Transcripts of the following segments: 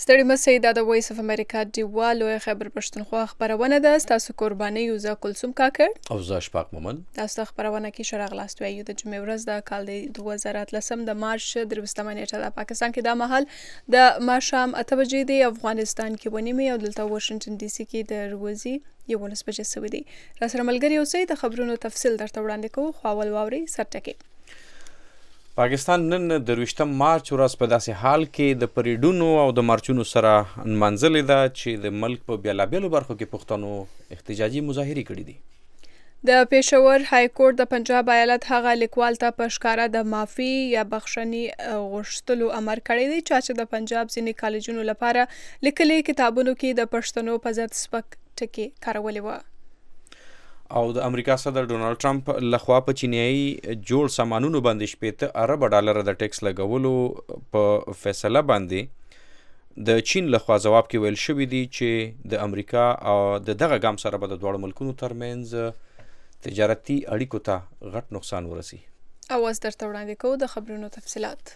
ستړي مسئ دا د وایس اف امریکا ډیوه لویه خیبر پښتونخوا خپرونه ده. ستاسو قرباني یو زه کلثوم کاکړ او زه اشفاق مومن. تاسو خپرونه کې ښه راغلاست وایو. د جمعې ورځ د کال د 2013 د مارچ 23 نیټه د پاکستان کې دا مهال د ماښام 8 بجې دی. افغانستان کې ونیمه او دلته واشنگټن ډي سي کې د روزي 11 بجې سوي دي. را سره ملګری اوسئ د خبرونو تفصیل درته وړاندې کوو. خو اول واورئ سرټکي. پاکستان نن د 23 مارچ ورځ په داسې حال کې د پریډونو او د مارچونو سره نمانځلې ده چې د ملک په بیلابیلو برخو کې پښتنو احتجاجي مظاهرې کړي دي. د پېښور های کورټ د پنجاب ایالت هغه لیکوال ته په ښکاره د معافي یا بخښنې غوښتلو امر کړی دی چې د پنجاب ځینې کالجونو لپاره لیکلي کتابونو کې د پښتنو په ضد سپک ټکي کارولي وه. او د امریکا صدر ډونالد ټرمپ لخوا په چینایي جوړ سامانونو باندې 15 ارب ډالر د ټیکس لګولو په فیصله باندې د چین لخوا جواب کې ویل شوی دی چې د امریکا او دغه ګام سره به د دوه ملکونو ترمنځ تجارتي اړیکو ته غټ نقصان ورسي. اواز درته وړاندې کوو د خبرونو تفصیلات.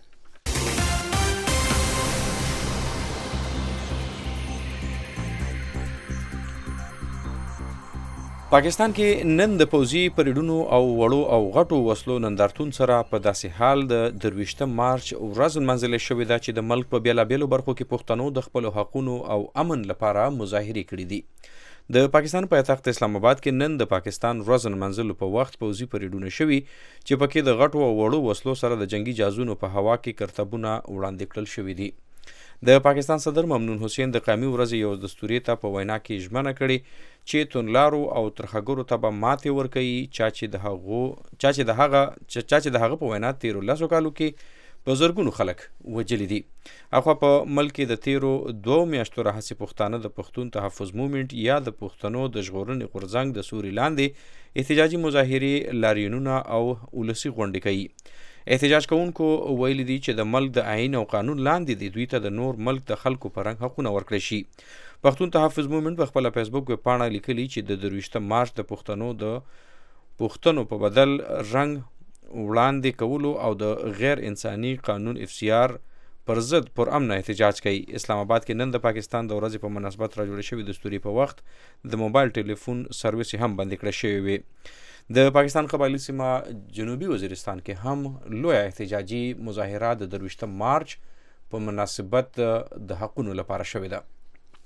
پاکستان کې نن د پوځي پریډونو او وړو او غټو وسلو نندارتون سره په داسې حال د 23 مارچ ورځ منځلې شوې ده چې د ملک په بیلابیلو برخو کې پښتنو د خپلو حقونو او امن لپاره مظاهرې کړي دي. د پاکستان پایتخت اسلام آباد کې نن د پاکستان ورځ منځلو په وخت پوځي پریډونه شوي چې پکې د غټو او وړو وسلو سره د جنگي جازونو په هوا کې کرتبونه وړاندې کړل شوي دي. د پاکستان صدر ممنون حسین د قومي ورځ یو دستوري ته په وینا کې ژمنه کړې چې تونلارو او ترخګرو ته به ماتې ورکوي چا چې د هغه په وینا 13 کالو کې په زرګونو خلک وجلي دي. اخوا په ملک د تیرو 2 میاشتو راهیسې پښتانه د پښتون تحفظ موومنټ یا د پښتنو د ژغورنې غورځنګ د سوري لاندې احتجاجي مظاهرې لاریونونه او ولسي غونډې کوي. احتجاج کوونکو ویلي دي چې د ملک د آئین او قانون لاندې دی دوی ته د نور ملک د خلکو په رنګ حقونه ورکړي شي. پښتون تحفظ موومنټ په خپل فیسبوک پاڼه لیکلي چې د 23 مارچ د پښتنو په بدل رنګ وړاندې کولو او د غیر انساني قانون افسیار پر ضد پر امن احتجاج کوي. اسلام آباد کې نن د پاکستان د ورځې په مناسبت را جوړې شوې دستوري په وخت د موبایل ټلیفون سرویس هم بند کړی شوی وي. د پاکستان قبایلی سیمه جنوبي وزیرستان کې هم لوی احتجاجي مظاهرات د 23 مارچ په مناسبت د حقونو لپاره شوې ده.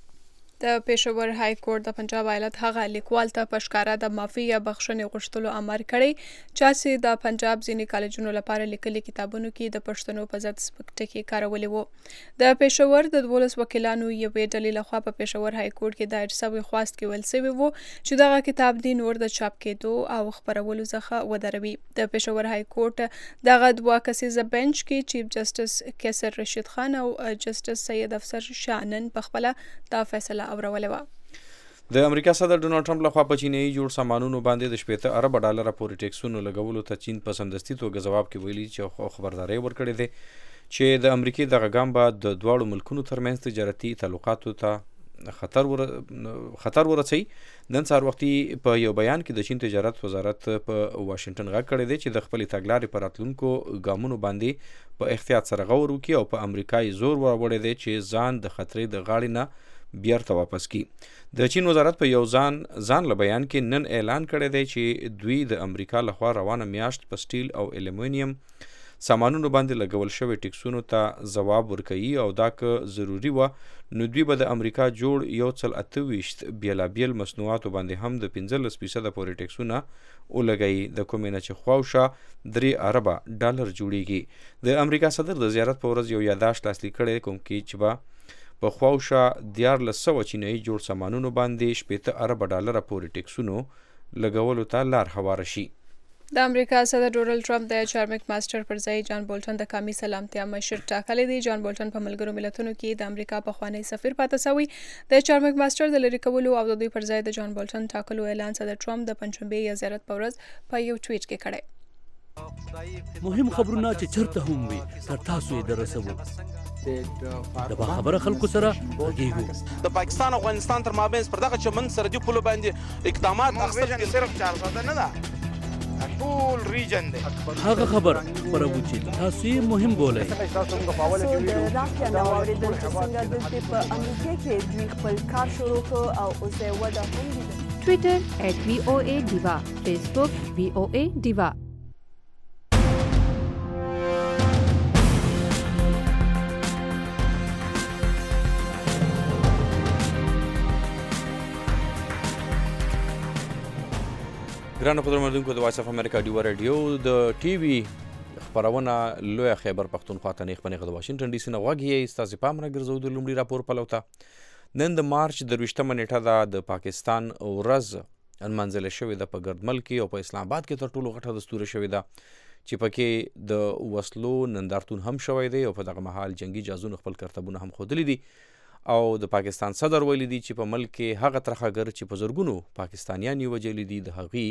د پېښور های کورټ د پنجاب ایالت هغه لیکوال ته په ښکاره د معافي یا بخښنې غوښتلو امر کړی چې د پنجاب ځینې کالجونو لپاره لیکلي کتابونو کې د پښتنو په ضد سپک ټکي کارولي وو. د پېښور د 12 وکیلانو یوې ډلې لخوا په پېښور های کورټ کې دایر شوی خواست کې ویل شوی وو چې دغه کتاب دی نور د چاپ کېدو او خپرولو څخه ودروي. د پېښور های کورټ دغه 2 کسیزه بنچ کې چیف جسټس کیسر رشید خان او جسټس سید افسر شانن په خپل دا فیصله اوروله و. د امریکا صدر ډونالد ټرمپ لخوا په چینایي جوړ سامانونو باندې د 15 ارب ډالر پورې ټیکسونو لګولو ته چین په سمدستي توګه جواب کې ویلي چې خبرداري ورکړې ده چې د امریکای دغه ګام به د دوه ملکونو ترمنځ تجارتي تعلقاتو ته خطر ورسوي. نن سهار وختي په یو بیان کې د چین تجارت وزارت په واشنگټن غږ کړی دی چې د خپل تګلارې پر راتلونکو ګامونو باندې په احتیاط سره غور وکړي او په امریکای زور وروړي دی چې ځان د خطرې د غاړې نه بیرته واپس کی. د چین وزارت په یو ځان له بیان کې نن اعلان کړی دی چې دوی د امریکا لخوا روانه میاشت په سټیل او الومینیم سامانونو باندې لګول شوی ټیکسونو ته جواب ورکوي او دا که ضروری و نو دوی به د امریکا جوړ 128 بیلابیل مصنوعاتو باندې هم د 15% پورې ټیکسونه ولګي د کومې نه چې خواوشا 3 ارب ډالر جوړیږي. د امریکا صدر د زیارت په ورځ یو یادداشت لاسلیک کړی کوم کې چې به په خواوشا 1400 چینایي جوړ سامانونو باندې 15 ارب ډالر پورې ټیکسونو لګولو ته لار هواره شي. د امریکا صدر ډونالد ټرمپ د چارمک ماستر پر ځای جان بولټن د قومي سلامتیا مشر ټاکلی دی. جان بولټن په ملګرو ملتونو کې د امریکا پخوانی سفیر پاتې شوی. د چارمک ماستر د لری کولو او د دوی پر ځای د جان بولټن ټاکلو اعلان صدر ټرمپ د پنځشنبه یا زیارت په ورځ په یو ټویټ کې کړی. مهم خبرونه چې چرته هم وي تر تاسو یې درسوو. د باخبره خلکو سره غږیږو. د پاکستان او افغانستان تر مابین پر دغه چمن سرحدي پولو باندې اقدامات اخیستل صرف 400 نه ده. ټول ریجن دی هغه خبر خپروو چې تاسو یې مهم بولئ. د رافیا نه واورېدل چې څنګه دلته په امریکا کې دوی خپل کار شروع کړ او اوس یې وده هم لیده. ټویټر @VOA Diva، فیسبوک VOA Diva. ګرانو قدرمنونکو د وایس اف امریکا ډیوا رادیو د ټي وي خبرونه لوی خیبر پښتونخوا ته نه خبرونه د واشنگټن ډي سي نه واګي استاد پام را ګرځو د لومړي راپور پلوتا. نن د مارچ د 20مه نیټه د پاکستان ورځ انمنځل شوې ده په ګردمل کې او په اسلام آباد کې تر ټولو غټه دستور شوې ده چې پکې د وسلو نندارتون هم شوی دی او په دغه مهال جنگي جازونه خپل کرتبونه هم خودلی دي او د پاکستان صدر ویلي دي چې په ملک کې هغه ترخګر چې په زرګونو پاکستانیان یې وجلي دي د هغې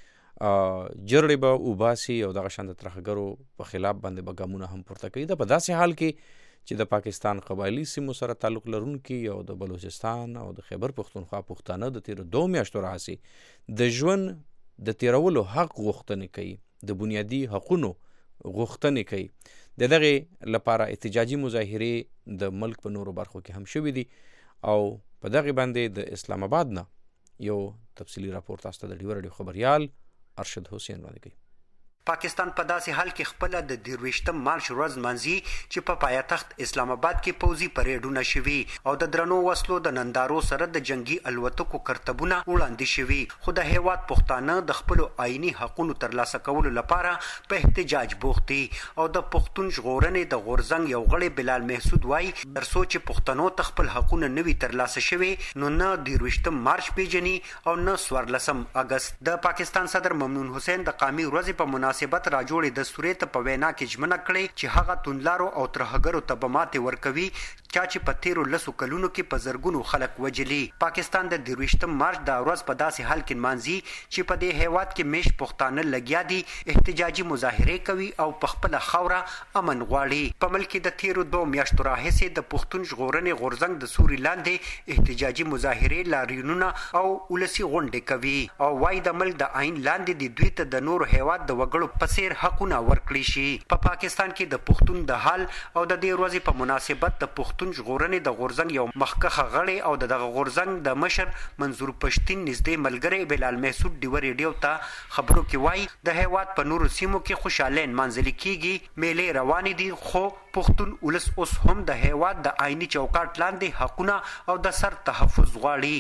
جرړې به وباسي او دغه شان د ترخګرو په خلاف باندې به ګامونه هم پورته کوي. دا په داسې حال کې چې د پاکستان قبایلي سیمو سره تعلق لرونکي او د بلوچستان او د خیبر پښتونخوا پښتانه د تیر 2 میاشتو راهیسې د ژوند د تیرولو حق غوښتنې کوي، د بنیادي حقونو غوښتنې کوي. د دغه لپاره احتجاجي مظاهرې د ملک په نورو برخو کې هم شوې دي او په دغه باندې د اسلام آباد نه یو تفصیلی راپور تاسو ته د ډیوا رادیو خبريال ارشد حسین وړاندې کوي. پاکستان په داسې حال کې خپل د 23 مارچ ورځ منځي چې په پایتخت اسلام آباد کې پوځي پریډونه شوي او د درنو وسلو د نندارو سره د جنگي الوتکو کرتبونه وړاندې شوي، خو د هیواد پښتانه د خپل آئینی حقونو ترلاسه کولو لپاره په احتجاج بوخت دي او د پښتون ژغورنې د غورزنګ یو غړي بلال محسود وایي ترڅو چې پښتنو خپل حقونه نوي ترلاسه شوي نو نه 23 مارچ پیژني او نه 14 اگست. د پاکستان صدر ممنون حسین د قومي ورځې په مناسبت راجوړې دستوري ته په وینا کې ژمنه کړې چې هغه توندلارو او ترهګرو ته به ماتې ورکوي چې په تیرو لسو کلونو کې په زرګونو خلک وجلي. پاکستان د 23 مارچ د ورځ په داسې حال کې مانځي چې په دې هیواد کې میش پښتانه لګیا دي، احتجاجي مظاهره کوي او په خپل خوره امن غواړي. په ملک کې د تیرو 2 میاشتو راهیسې د پښتون ژغورنې غورزنګ د سوري لاندې احتجاجي مظاهره لاریونونه او ولسی غونډې کوي او وايي د ملک د عین لاندې د دوی ته د نور هیواد د وګړو پسیر حقونه ورکړي شي. په پاکستان کې د پښتون د حال او د دې ورځې په مناسبت د پښتون ژغورنې د غورزنګ یو مخکخه غړی او دغه غورزنګ د مشر منظور پښتين نږدې ملګری بلال محسود ډیور ریډیو ته خبرو کې وایي د هیواد په نورو سیمو کې خوشاله منځلي کیږي، میلې روانې دي، خو پښتون ولس اوس هم د هیواد د آئینی چوکاټ لاندې حقونه او د سر تحفظ غواړي.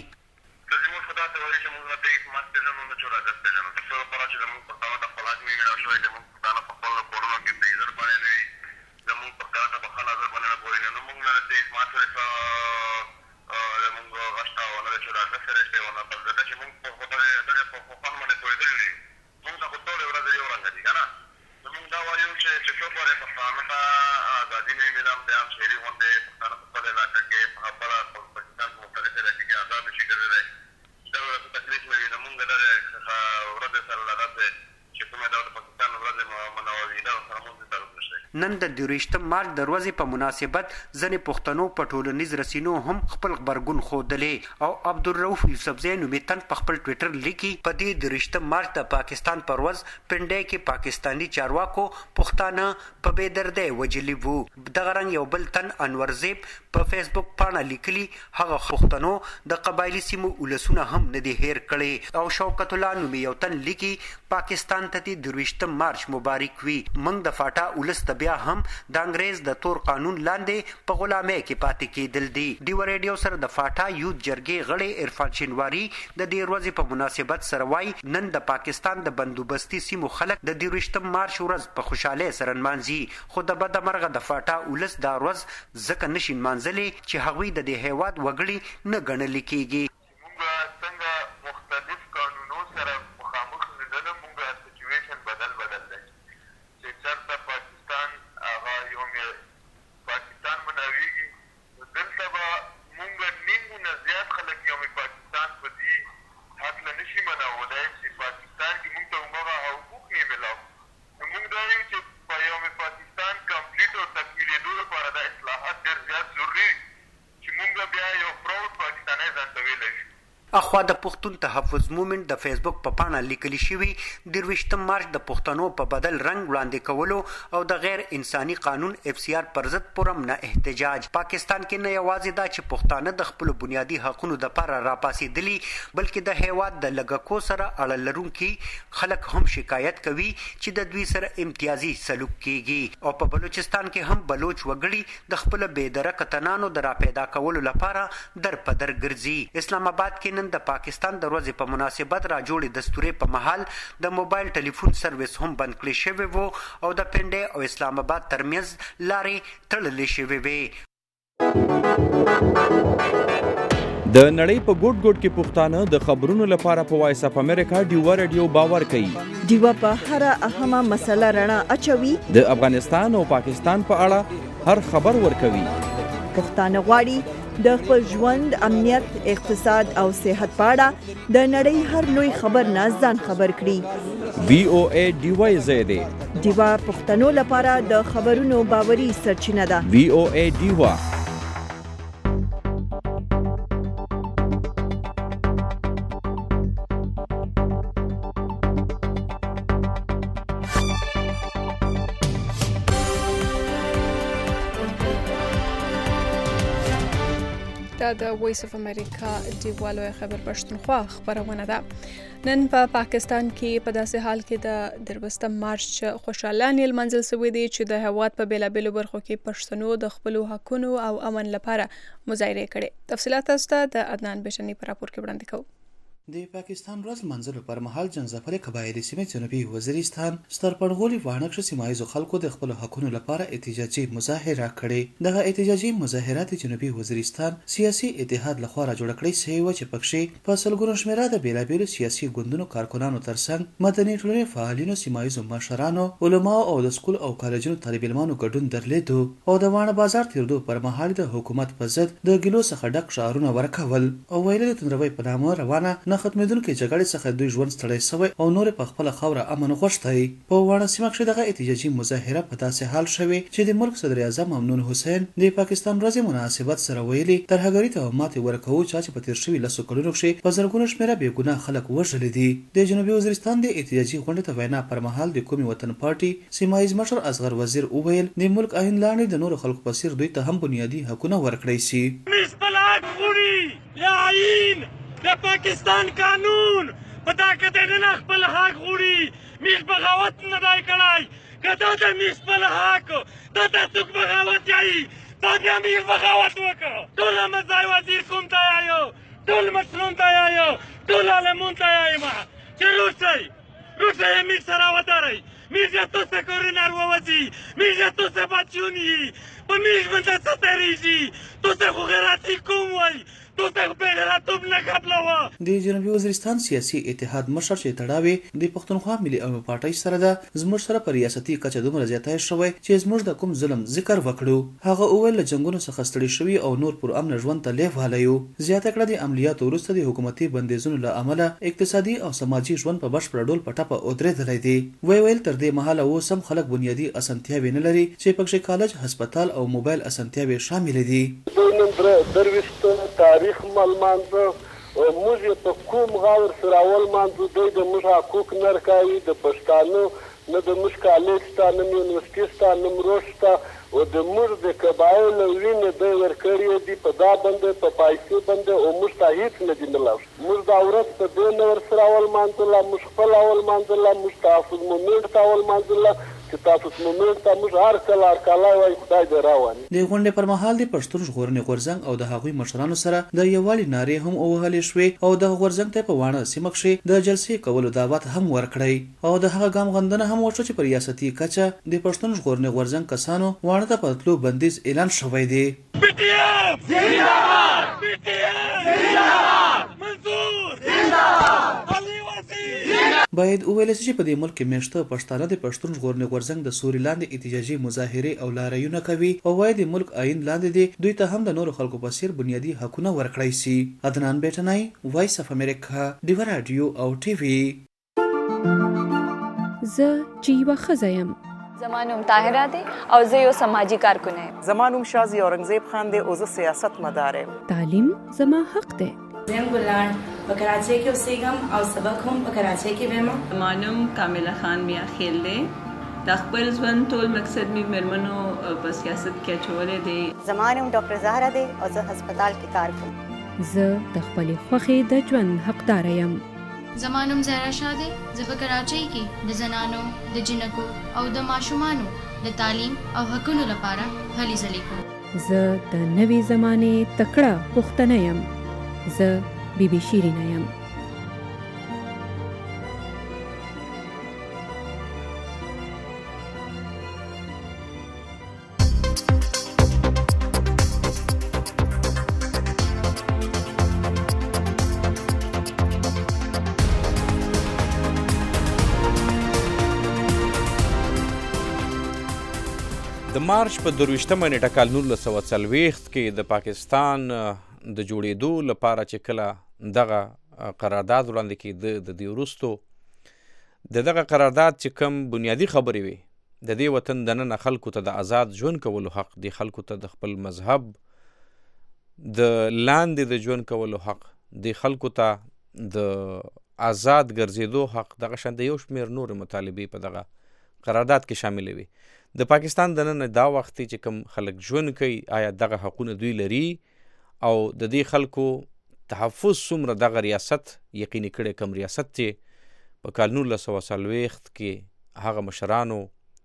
نن د 23 مارچ د ورځې په مناسبت ځنې پښتنو په ټولنیز رسنیو هم خپل خبرګون ښودلی او عبدالرؤف یوسفزی نومي تن په خپل ټویټر لیکي په دې 23 مارچ د پاکستان پر ورځ پنډۍ کې پاکستاني چارواکو پښتانه په بې دردۍ وجلي وو. دغه رنګ یو بل تن انور زیب په فیسبوک پاڼه لیکلي هغه پښتنو د قبایلي سیمو ولسونه هم نه دي هیر کړي او شوکت الله نومي یو تن لیکي پاکستان ته 23 مارچ مبارک وي، موږ د فاټا ولس ته بیا هم د انګريز د تور قانون لاندې په غلامۍ کې پاتې کېدل دي. ډیوا ریډیو سره د فاټا یوت جرګې غړي عرفان شینواری د دې ورځې په مناسبت سره وایي نن د پاکستان د بندوبستي سیمو خلک د 23 مارچ ورځ په خوشاله سره نمانځي، خو د بده مرغه د فاټا ولس دا ورځ ځکه نشي نمانځلې چې هغوی د دې هیواد وګړي نه ګڼل کېږي. چې مونږ بیا یو پراود پاکستاني ځان ته ویلی اخوا د پښتون تحفظ موومېنټ د فیسبوک په پاڼه لیکلي شوی 23 مارچ د پښتنو په بدل رنگ وړاندې کولو او د غیر انساني قانون FCR پر ضد پرم نه احتجاج. پاکستان کې نه یوازې دا چې پښتانه د خپل بنیادی حقوقو لپاره راپاسېدلي بلکې د هیواد د لګکو سره اړه لرونکي خلک هم شکایت کوي چې د دوی سره امتیازي سلوک کیږي او په بلوچستان کې هم بلوچ وګړي د خپل بېدرکه تنانو د راپیدا کولو لپاره در په در ګرځي. اسلام آباد کې نن د پاکستان د ورځې په مناسبت را جوړې دستورې په محل د موبایل ټلیفون سرویس هم بند کړی شوی وو او د پنډۍ او اسلام آباد ترمنځ لارې تړلې شوې وې. د نړۍ په ګوټ ګوټ کې پښتانه د خبرونو لپاره په وایس اپ امریکا ډیوا رادیو باور کوي. ډیوا په هر اهمه مسله رڼا اچوي. د افغانستان او پاکستان په اړه هر خبر ورکوي. پښتانه غواړي د خپل ژوند، امنیت، اقتصاد او صحت په اړه د نړۍ هر لوی خبر نه ځان خبر کړي. VOA ډیوا زیاده ډیوا پښتنو لپاره د خبرونو باوري سرچینه ده. VOA ډیوا. دا د وایس اف امریکا ډیوالو خبر پښتونخوا خبرونه ده. نن په پاکستان کې په داسې حال کې د 23 مارچ خوشحالانه لمانځل شوې دي چې د هیواد په بیلابېلو برخو کې پښتنو د خپل حقونو او امن لپاره مظاهره کړې. تفصیلات تاسو د عدنان بشنی پر راپور کې وړاندې کوو. د پاکستان ورځ منځلو پر مهال جنګ قبایلی سیمې جنوبي وزیرستان سترپړغولي وانکشه سیمایزو خلکو د خپل حقونو لپاره احتجاجي مظاهره کړې. دغه احتجاجي مظاهرات جنوبي وزیرستان سیاسي اتحاد لخوا را جوړ کړی سوي چې پکښې په سلګونو شمیره د بیلابېلو سیاسي ګوندونو کارکونانو ترڅنګ مدني ټولنې فعالینو، سیمایزو مشرانو، علماو او د سکول او کالجونو طالب علمانو ګډون درلودو او د وانه بازار تیردو پر مهال د حکومت په ضد د ګلو څخه ډک شعارونه ورکول او ویل د تندروي په نامه روانه نه ختمېدونکې جګړې څخه دوی ژوند ستړی شوی او نور په خپل خوره امن غوښتی. په وانه سیمه کې دغه احتجاجي مظاهره په داسې حال شوی چې د ملک صدر اعظم ممنون حسین د پاکستان ورځې مناسبت سره ویلي ترهګرۍ ته ماتې ورکوو چې په تیر شوي لسو کلونو کې په زرګونو شمیره بېګناه خلک وژلي دي. د جنوبي وزیرستان د احتجاجي غونډې ته وینا پر مهال د قومي وطن پارټي سیمایز مشر اصغر وزیر وویل د ملک آئین لاندې د نورو خلکو په څیر دوی ته هم بنیادي حقونه ورکړی شي. د پاکستان قانون پتا کته نه خپل حق غوړي میش بغاوت نه دای کړای کته د میش په حق ته څوک بغاوت یای دا بیا میش بغاوت وکړه. ټول مزای وزیر کوم ته یایو، ټول مشرون ته یایو، ټول علمون ته یایما چې روسي میش سره ودارای میش تو څه کورن وروځي میش تو څه بچونی په میش باندې څه تریږي تو څه خو غیرتی کوم وای د جنوبي وزیرستان سیاسي اتحاد مشر چې تړاوي د پښتونخوا ملي عوامي پارټۍ سره ده زموږ سره په ریاستي کچه دومره زیاتی شوی چې زموږ د کوم ظلم ذکر وکړو. هغه اول له جنگونو څخه ستړي شوي او نور پر امن ژوند ته لیوالیو. زیاته کړه د عملیاتو وروسته د حکومتي بندیزونو له امله اقتصادي او سماجي ژوند په بشپړ ډول په ټپه ودرېدلی دی. ویل تر دې مهاله اوس هم خلک بنیادي اسانتیاوې نه لري چې پکښې کالج، هسپتال او موبایل اسانتیاوې شامل دي. تاریخ ملمانځه موږ یې په کوم غور سره ولمانځو دوی د موږ حقوق نه رکوي. د پښتانه نه د موږ کالج شته، نه یونیورسټي شته، نه مروش شته او د موږ د قبایلو وینې دوی ورکړې دي په دا باندې په پیسې باندې او موږ ته هېڅ نه دي ملاو. موږ دا ورځ په دې نه ورسره ولمانځله، موږ خپله ولمانځله، موږ تحفظ مومنټ ته ولمانځله چې تاسو مومنټ ته موږ هر کله وایي خدای دې راوړي. د غونډې پر مهال د پښتون ژغورنې غورځنګ او د هغوی مشرانو سره د یووالي نارې هم ووهلې شوې او دغه غورځنګ ته په وانه سیمه کښې د جلسې کولو دعوت هم ورکړی او د هغه ګام غندنه هم وشوه چې په ریاستي کچه د پښتون ژغورنې غورځنګ کسانو وانه ته په تلو بندیز اعلان شوی دی. باید وویل شي چې په دې ملک کې میشته پښتانه د پښتون ژغورنې غورځنګ د سوري لاندې احتجاجي مظاهرې او لاریونه کوي او وايي د ملک آئین لاندې دی دوی ته هم د نورو خلکو په څیر بنیادي حقونه ورکړی شي. عدنان بیټنای، وایس اف امریکا، ډیوا رادیو او ټي وي. زه چې یوه ښځه یم. زما نوم طاهره دی او زه یو سماجي کارکونه یم. زما نوم شازي اورنګزیب خان دی او زه سیاست مدار یم. تعلیم زما حق دی. زم ګلان په کراچۍ کې اوسېږم او سبق هم په کراچۍ کې وایم. ما نوم کامله خان میا خیل دی. د خپل ژوند ټول مقصد مې مېرمنو په سیاست کې اچولی دی. زما نوم ډاکټر زهره دی او زه هسپتال کې کار کوم. زه د خپلې خوښې د ژوند حقداره یم. زما نوم زهرا شاه دی. زه په کراچۍ کې د زنانو، د جنکو او د ماشومانو د تعلیم او حقونو لپاره هلې ځلې کوم. زه د نوې زمانې تکړه پښتنه یم. زه بیبي شیرینه یم. د مارچ په 22مه نیټه کال 1940 کې د پاکستان د جوړېدو لپاره چې کله دغه قرارداد وړاندې کېده، د دې وروستو دغه قرارداد چې کوم بنیادي خبرې وي، د دې وطن دننه خلکو ته د آزاد ژوند کولو حق، د خلکو ته د خپل مذهب د لاندې د ژوند کولو حق، د خلکو ته د آزاد ګرځېدو حق، دغه شان د یو شمېر نورې مطالبې په دغه قرارداد کې شاملې وي. د پاکستان دننه دا وخت چې کوم خلک ژوند کوي، آیا دغه حقونه دوی لري او د دې خلکو تحفظ څومره دغه ریاست یقیني کړی، کوم ریاست چې په کال 1940 کې هغه مشرانو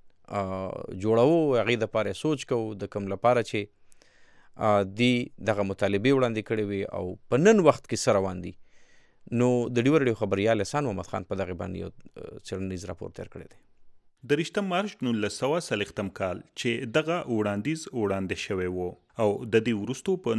جوړو، هغې دپاره سوچ کوو د کوم لپاره چې دی دغه مطالبې وړاندې کړې وي او په نن وخت کې څه روان دي. نو د ډیوه رادیو خبریال احسان محمد خان په دغه باندې یو څېړنیز راپور تیار کړی دی. د 23 مارچ 1940 کال چې دغه وړاندیز وړاندې شوی و او د دې وروستو په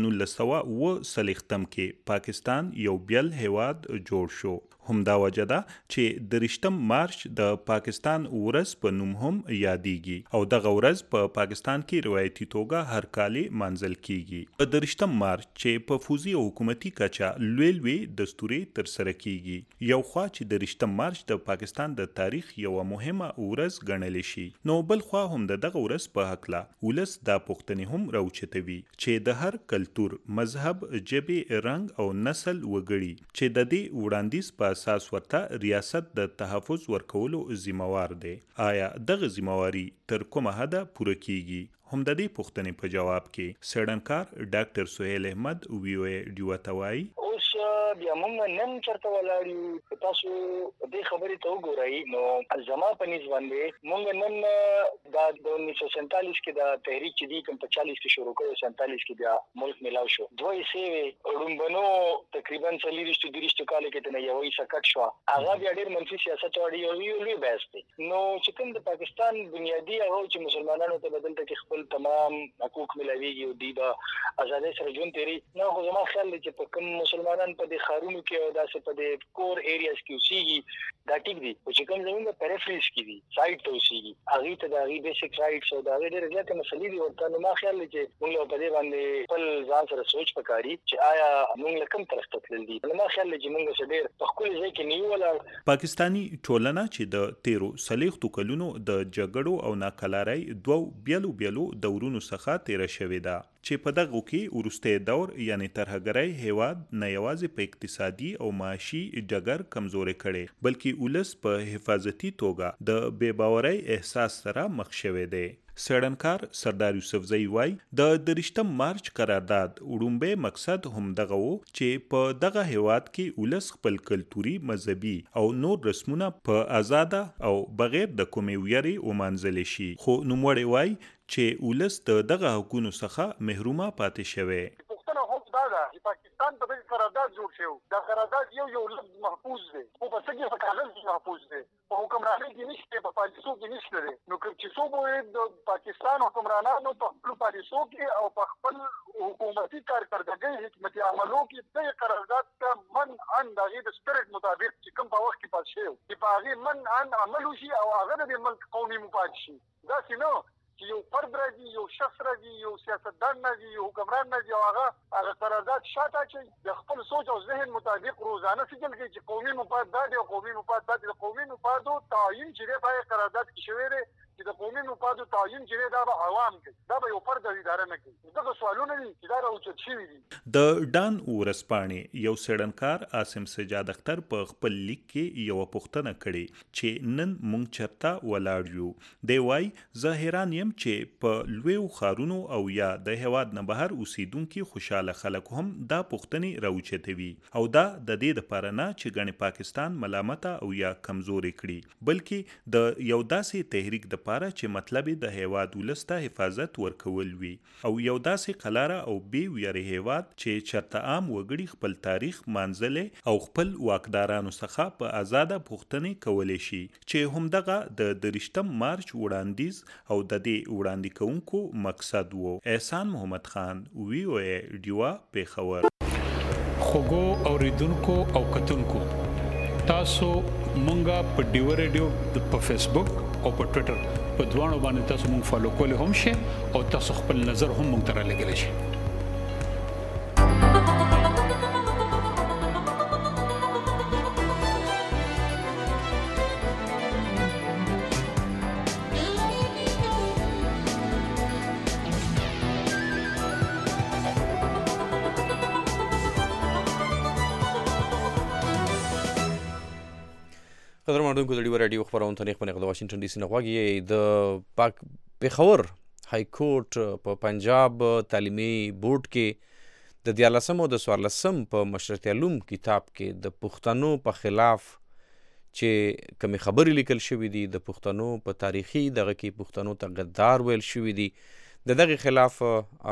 1940 کې پاکستان یو بیل هیواد جوړ شو. همدا وجه ده چې د 23 مارچ د پاکستان ورځ په نوم هم یادېږي او دغه ورځ په پاکستان کې روایتي توګه هر کال منځل کیږي. د 23 مارچ چې په فوزي او حکومتي کچه لوی دستوري تر سره کیږي، یو خوا چې د 23 مارچ د پاکستان د تاریخ یو مهمه ورځ ګڼل شي، نو بل خوا هم دغه ورځ په هکله ولس دا پوښتنې هم راوچتوي چې د هر کلتور، مذهب، ژبې، رنګ او نسل وګړي چې د دې وړاندیز په اساس ورته ریاست د تحفظ ورکولو ذمہوار دی، آیا دغه ذمہواري تر کومه حده پوره کیږي؟ هم د دې پوښتنې په جواب کې څېړنکار ډاکټر سهیل احمد وی ډیو ته وایي. اوس بیا موږ نن چرته ولاړ یو، تاسو دې خبرې ته وګورئ نو زما په نسبت باندې موږ نن د 1947 کې د تحریک چې دی کوم په 40 کې شروع کړو، 47 کې بیا ملک ملاو شو. دوی سیوي رومبنو تقریبا 40-30 کال کې ته یو سکټ شو، هغه بیا ډېر منفي سیاست وړي یو لوی بحث دی. نو چې کوم د پاکستان بنیادی هغه چې مسلمانانو ته بدلته کې خپل تمام حقوق ملاويږي او د آزادۍ سره ژوند تیری، نو خو زما خیال دی چې په کوم مسلمانان په د خارونو کې او داسې په د کور ایریاز کې اوسېږي دا ټیک دی، او چې کوم زموږ په پریفریز کې دي سایډ ته اوسېږي، هغې ته د هغې بیسک رایټس او د هغې ډېرې زیاتې مسلې دي ورته. نو ما خیال دی چې موږ په دې باندې خپل ځان سره سوچ پکاري چې آیا موږ له کوم طرف ته تلل دي. نو ما خیال دی چې موږ څه ډېر په ښکلي ځای کې نه یو ولاړ. پاکستاني ټولنه چې د تیرو 40 کلونو د جګړو او ناکلارۍ دوو بیلو دورونو څخه تیره شوې ده، چې په دغو کې وروستی دور یعنی ترهګرۍ هیواد نه یوازې په اقتصادي او معاشي ډګر کمزوري کړي، بلکې ولس په حفاظتي توګه د بې باورۍ احساس سره مخ شوی دی. څېړنکار سردار یوسفزۍ وایي د 23 مارچ قرارداد وړومبی مقصد هم دغه و چې په دغه هیواد کې ولس خپل کلتوري، مذهبي او نور رسمونه په آزاده او بغیر د کومې ویرې ومانځلی شي. خو نوموړی وایي چې ولس د دغه حقونو څخه محرومه پاتې شوی. پوښتنه هم دا ده چې پاکستان په دغه قرارداد جوړ شو، دا قرارداد یو لفظ محفوظ دی، خو په څه کې په کاغذ کې محفوظ دی، په حکمرانۍ کې نشته، په پالیسو کې نشته دی. نو چې څوک وایي د پاکستان حکمرانانو په خپلو پالیسو کې او په خپل حکومتي کارکردګۍ حکمتي عملو کې دغه قرارداد ته منعاً د هغې د سپرټ مطابق چې کوم په وخت کې پاس شوی چې په هغې منعاً عمل وشي او هغه د دې ملک قومي مفاد شي. داسې نه چې یو فرد راځي، یو شخص راځي، یو سیاستدان راځي، یو حکمران راځي او هغه قرارداد شاته اچوي د خپل سوچ او ذهن مطابق روزانه سجل کوي چې قومي مفاد دا دی او قومي مفاد دا دی. د قومي مفادو تعیین چې دی په هغې قرارداد کې شوی دی چې د قومي مفادو تعین چې دا به عوام کوي، دا به یو فرد اداره نه کوي. دغه سوالونه دي چې دا راوچت شوي دي. د ډان ورسپانې یو څېړنکار عاصم سجاد اختر په خپل لیک کې یوه پوښتنه کړې چې نن موږ چرته ولاړ یو. دی وایي زه حیران یم چې په لویو ښارونو او یا د هیواد نه بهر اوسیدونکي خوشحاله خلک هم دا پوښتنې راوچتوي او دا د دې دپاره نه چې ګڼې پاکستان ملامته او یا کمزورې کړي، بلکې د یو داسې تحریک دپاره چې مطلب د هیواد ولس ته حفاظت ورکول وي او یو داسې قلاره او بې ویارې هیواد چې چرته عام وګړي خپل تاریخ مانځلی او خپل واکدارانو څخه په ازاده پوښتنې کولی شي، چې همدغه د 30 مارچ وړاندیز او د دې وړاندې کوونکو مقصد و. احسان محمد خان، VOA ډیوا، پیښور. خوږو اوریدونکو او کتونکو، تاسو مونږه په ډیوا ریډیو په فیسبوک او په ټوئیټر په دوانو باندې تاسو مونږ فالو کولی هم شئ او تاسو خپل نظر هم مونږ ته رالیږلی شئ. قدر مردونکو د ډیوا راډیو خپرونه ته نیغ د واشنګټن ډي سي نه غواړي. د پیښور های کورټ په پنجاب تعلیمي بورډ کې د 14 او د 14 په مشرط علوم کتاب کې د پښتنو په خلاف چې کومې خبرې لیکل شوي دي، د پښتنو په تاریخي دغه کې پښتنو ته غدار ویل شوي دي، د دغه خلاف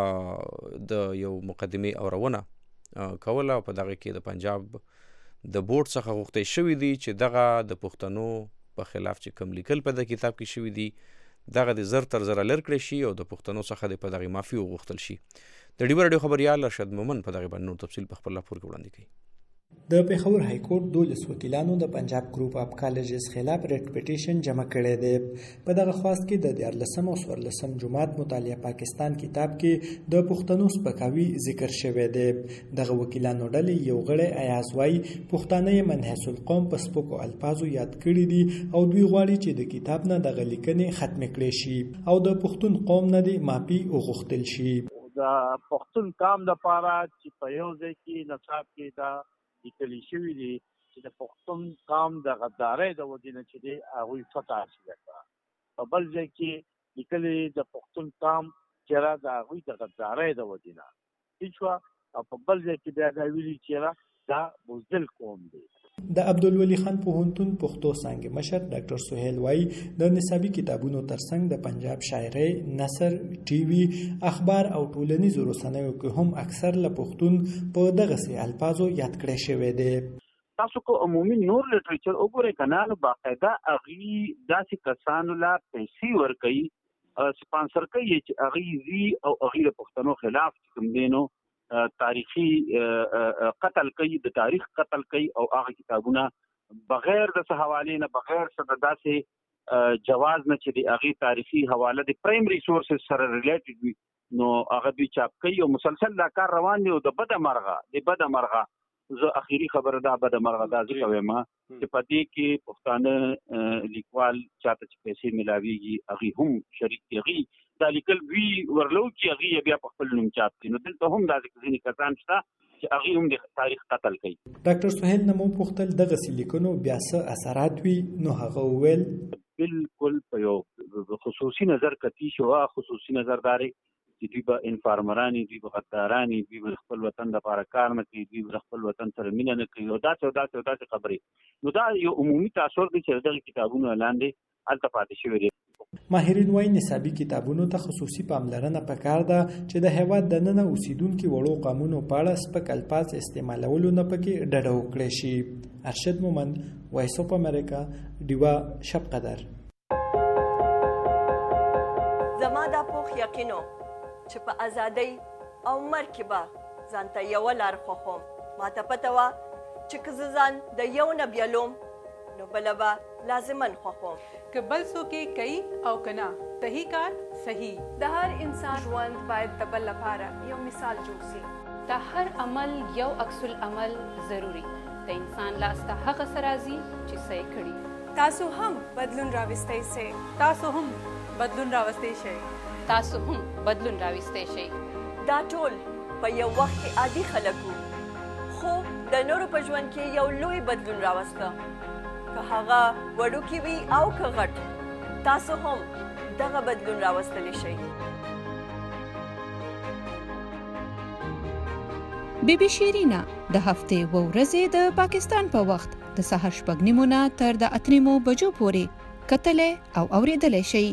د یو مقدمې اورونه کوله او په دغه کې د پنجاب د بورډ څخه غوښتل شوي دي چې دغه د پښتنو په خلاف چې کوم لیکل په د کتاب کې شوي دي دغه د زر تر زره لر کړی شي او د پښتنو څخه د په دغه معافي وغوښتل شي. د ډیوا راډیو خبریال ارشد مومن په دغه باندې نور تفصیل په خپل راپور کې وړاندې کوي. د پیښور های کورټ 12 وکیلانو د پنجاب ګروپ اف کالجز خلاف ریټ پټیشن جمع کړی دی. په دغه خواست کې د 14 او 14 جماعت مطالعه پاکستان کتاب کې د پښتنو سپکاوي ذکر شوی دی. دغه وکیلانو ډلې یو غړی ایاز وایي پښتانه منحوس القوم په سپکو الفاظو یاد کړي دي او دوی غواړي چې د کتاب نه دغه لیکنې ختم کړي شي او د پښتون قوم نه د معافي وغوښتل شي. د پښتون قوم لپاره چې په یو ځای کې نصاب کې دا لیکل شوي دي چې د پښتون قوم د غدارۍ د وجې نه چې دی هغوی فتح حاصله کړه. په بل ځای کې لیکلي د پښتون قوم چې د هغوی د غدارۍ د وجې نه هېڅ شوه او په بل ځای کې بیا دا ویلي چې دا بزدل قوم دی. د عبدالولي خان پوهنتون پښتو څانګې مشر ډاکټر سهیل وایي د نصابي کتابونو ترڅنګ د پنجاب شاعرۍ، نثر، ټي وي، اخبار او ټولنیزو رسنیو کې هم اکثر له پښتون په دغسې الفاظو یاد کړی شوی دی. تاسو کو عمومي نور لټریچر وګورئ کنه، نو باقاعده هغوی داسې کسانو لا پیسې ورکوي، سپانسر کوي چې هغوی ځي او هغوی د پښتنو خلاف کوم دی نو تاریخي قتل کوي، د تاریخ قتل کوي او هغه کتابونه بغیر د حوالې نه، بغیر څه د داسې جواز نه چې د هغې تاریخي حواله د پرایمري سورسز سره ریلیټډ وي نو هغه دوی چاپ کوي او مسلسل دا کار روان دی. او د بده مرغه زه اخیری خبره دا بده مرغه دا ځکه وایم چې په دې کې پښتانه لیکوال چاته چې پیسې ملاویږي هغوی هم شریک دي، هغوی دا لیکل وی ورلو چې هغوی بیا په خپل نوم چاپ کړي. نو دلته هم داسې ځینې کسان شته چې هغوی هم د تاریخ قتل کوي. ډاکټر سهیل نه مو پوښتل دغسې لیکنو بیا څه اثرات وي، نو هغه وویل بالکل په یو خصوصي نظر کتی شو، خصوصي نظر داري چې دوی به انفارمرانی، دوی به غدارانی، دوی به خپل وطن لپاره کار نه کوي، دوی به خپل وطن سره مینه نه کوي او داسې خبرې. نو دا یو عمومي تاثر دی چې دغه کتابونو لاندې هلته پاتې شوي دي. ماهرین وایي نصابي کتابونو ته خصوصي پاملرنه پکار ده چې د هیواد دننه اوسیدونکي وړو قومونو په اړه سپک الفاظ استعمالولو نه پکې ډډه وکړی شي. ارشد مومن، وایس اف امریکا، ډیوا، شب قدر. زما دا پوخ یقینو چې په ازادۍ او مرګ کې به ځانته یوه لار خوښوم. ماته پته وه چې که زه ځان د یو نه بیلوم نو بله به لازمن خوښوم. که بل څوک یې کوي او که نه صحیح کار صحیح. د هر انسان ژوند باید د بل لپاره یو مثال جوړ شي. د هر عمل یو عکس العمل ضروري. د انسان لاس ته هغه څه راځي چې څه یې کړي تاسو هم بدلون راوستئ شئ. تاسو هم بدلون راوستئ شئ. تاسو هم بدلون راوستئ شئ. دا ټول په یو وخت کې عادي خلک وو، خو د نورو په ژوند کې یو لوی بدلون راوسته، که هغه وړوکی وي او که غټ. تاسو هم دغه بدلون راوستلی شئ. بی بی شیرینا د هفتې و ورځې د پاکستان په وخت د سهار 6:30 نه تر د 8 بجو پورې کتلې او اوریدلې شي.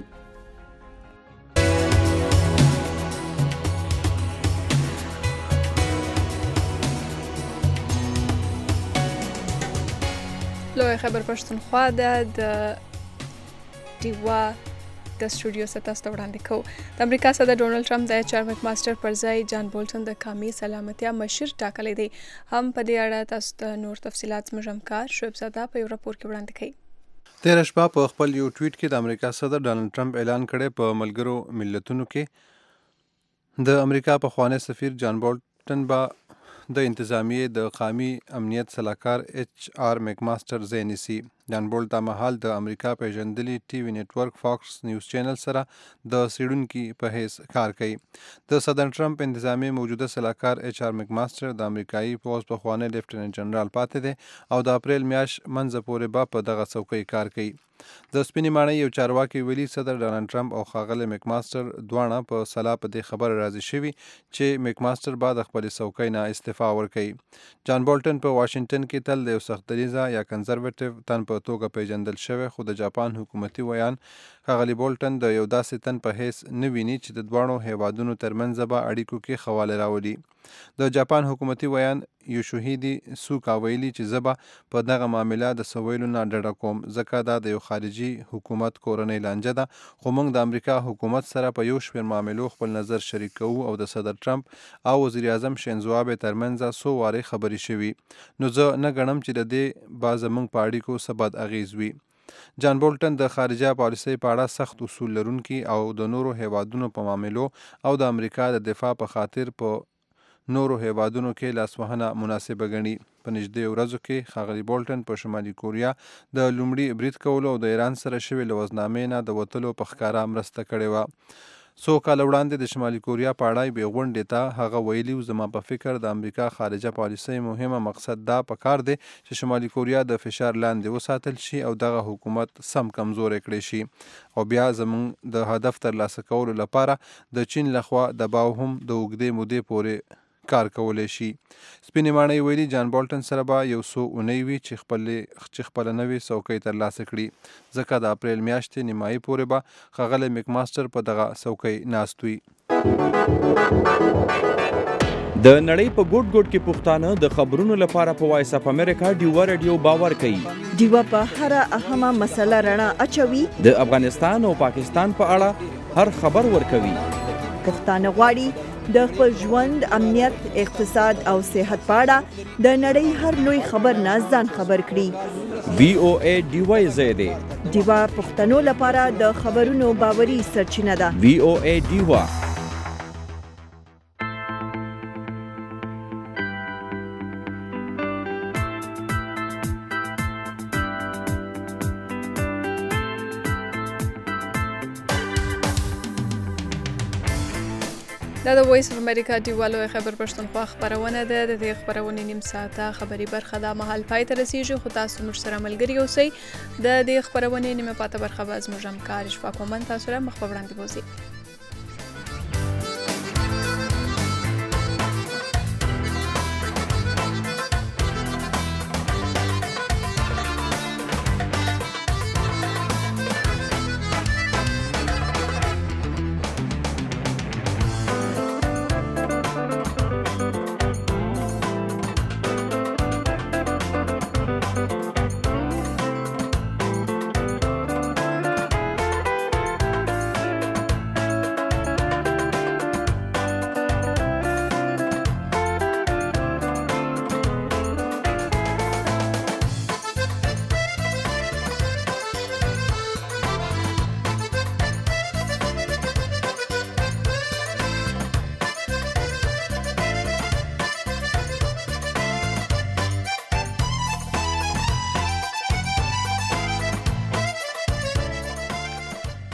لوی خبر پښتونخوا د ډیوا د سټوډیو ستاسو ته وړاندې کوو. د امریکا صدر ډونالډ ټرمپ د HR مکماستر پر ځای جان بولټن د قومي سلامتیا مشر ټاکلی دی. هم په دې اړه تاسو ته نور تفصيلات زموږ همکار شعیب زاده په یو راپور کې وړاندې کوي. تېره شپه په خپل یو ټویټ کې د امریکا صدر ډونالډ ټرمپ اعلان کړی په ملګرو ملتونو کې د امریکا پخوانی سفیر جان بولټن به د انتظامیې د قومي امنیت سلاکار HR مکماستر ځای نیسي. جان بولټ دا مهال د امریکا پیژندلي ټي وي نیټورک فاکس نیوز چینل سره د څیړونکي په حیث کار کوي. د صدر ټرمپ انتظامیې موجوده سلاکار HR مکماستر د امریکایي پوځ پخوانی لیفټیننټ جنرال پاتې دی او د اپریل میاشت منځه پورې به په دغه څوکۍ کار کوي. د سپینې ماڼۍ یو چارواکي ویلي صدر ډونالډ ټرمپ او ښاغلی مکماستر دواړه په سلا په دې خبره راضي شوي چې مکماستر به د خپلې څوکۍ نه استعفا ورکوي. جان بولټن په واشنګټن کې تل د یو سخت دریځه یا کنزرویټیو تن په توګه پیژندل شوی، خو د جاپان حکومتي ویان ښاغلی بولټن د یو داسې تن په حیث نه ویني چې د دواړو هیوادونو ترمنځ به اړیکو کې خواله راولي. د جاپان حکومتي ویان یوشوهیدي سوکا ویلي چې زه به په دغه معامله د څه ویلو نه ډډه کوم، ځکه دا د یو خارجي حکومت کورنۍ لانجه ده، خو موږ د امریکا حکومت سره په یو شمېر معاملو خپل نظر شریک کوو او د صدر ټرمپ او وزیر اعظم شینزو آبې ترمنځ څو وارې خبرې شوي، نو زه نه ګڼم چې د دې به زموږ په اړیکو څه بد اغیز وي. جان بولټن د خارجه پالیسۍ په اړه سخت اصول لرونکي او د نورو هیوادونو په معاملو او د امریکا د دفاع په خاطر په نورو هیوادونو کې لاسوهنه مناسبه ګڼي. په نږدې ورځو کې ښاغلی بولټن په شمالي کوریا د لومړي برید کولو او د ایران سره شوې لوزنامې نه د وتلو په ښکاره مرسته کړې وه. څو کاله وړاندې د شمالي کوریا په اړه یوې غونډې ته هغه ویلي و زما په فکر د امریکا خارجه پالیسۍ مهمه مقصد دا پکار دی چې شمالي کوریا د فشار لاندې وساتل شي او دغه حکومت سم کمزوری کړی شي او بیا زموږ د هدف ترلاسه کولو لپاره د چین لخوا دباو هم د اوږدې مودې پورې کار کولی شي. سپینې ماڼۍ ویلي جان بولټن سره به یو څو اونۍ وي چې خپله نوې څوکۍ ترلاسه کړي، ځکه د اپریل میاشتې نیمایي پورې به ښاغلی مکماستر په دغه څوکۍ ناست وي. د نړۍ په ګوټ ګوټ کې پښتانه د خبرونو لپاره په وایس اپ امریکا ډیوا رادیو باور کوي. ډیوا په هر اهمه مسله رڼا اچوي. د افغانستان او پاکستان په اړه هر خبر ورکوي. پښتانه غواړي د خپل ژوند، امنیت، اقتصاد او صحت په اړه د نړۍ هر لوی خبر نه ځان خبر کړي. VOA ډیوا زیاده ډیوا پښتنو لپاره د خبرونو باوري سرچینه ده. VOA ډیوا. دا د وایس اف امریکا ډیوالو خبر پښتونخوا خبرونه ده. د دې خبرونې نیم ساعته خبري برخه دا مهال پای ته رسیږي، خو تاسو موږ سره ملګري اوسئ. د دې خبرونې نیمه پاته برخه به زموږ همکار اشفاق مومن تاسو سره مخ په وړاندې بوزي.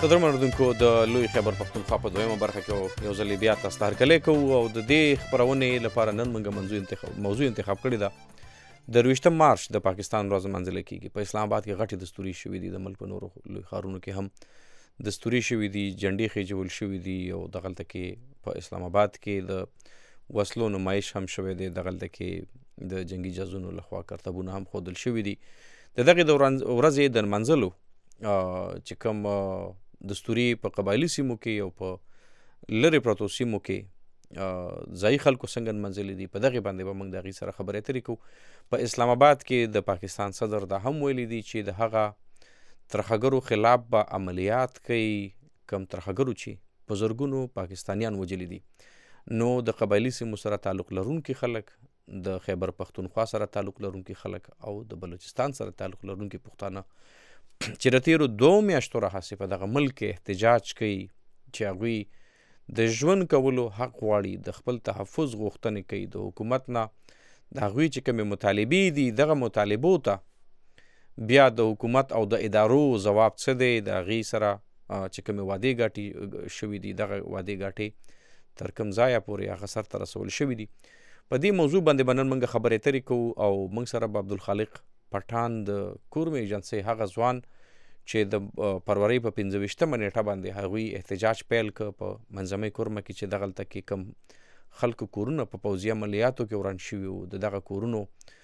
قدرمن اردوونکو د لوی خیبر پښتونخوا په دویمه برخه کې یو ځل بیا تاسو ته هرکلی کوو او د دې خپرونې لپاره نن موږ موضوع انتخاب کړې ده د 23 مارچ د پاکستان ورځ لمانځل کیږي. په اسلام آباد کې غټې دستوري شوي دي، د ملک په نورو لوی ښارونو کې هم دستوري شوي دي، جنډې خېجول شوي دي او دغلته کې په اسلام آباد کې د وسلو نمایش هم شوی دی، دغلته کې د جنگي جهازونو لخوا کرتبونه هم ښودل شوي دي. د دغې د ورځې د لمانځلو چې کوم دستوري په قبایلي سیمو کې او په لرې پرتو سیمو کې ځایي خلکو څنګه نمانځلي دي، په دغې باندې به موږ د هغې سره خبرې اترې کوو. په اسلام آباد کې د پاکستان صدر دا هم ویلي دي چې د هغه ترهګرو خلاف به عملیات کوي کوم ترهګرو چې په زرګونو پاکستانیان وجلي دي. نو د قبایلي سیمو سره تعلق لرونکي خلک، د خیبر پښتونخوا سره تعلق لرونکي خلک او د بلوچستان سره تعلق لرونکي پښتانه چې د تیرو 2 میاشتو راهیسې په دغه ملک کې احتجاج کوي چې هغوی د ژوند کولو حق غواړي، د خپل تحفظ غوښتنې کوي د حکومت نه. د هغوی چې کومې مطالبې دي دغه مطالبو ته بیا د حکومت او د ادارو ځواب څه دی، د هغې سره چې کومې وعدې ګاټې شوي دي دغه وعدې ګاټې تر کوم ځایه پورې هغه سرته رسول شوي دي. په دې موضوع باندې به نن موږ خبرې اترې کوو او موږ سره به عبدالخالق پټان د کورم ایجنسۍ هغه ځوان چې د فروری په 25مه نیټه باندې هغوی احتجاج پیل کړ په منځمۍ کورمه کې چې دغلته کې کم خلکو کورونه په پوځي عملیاتو کې وران شوي وو، د دغه کورونو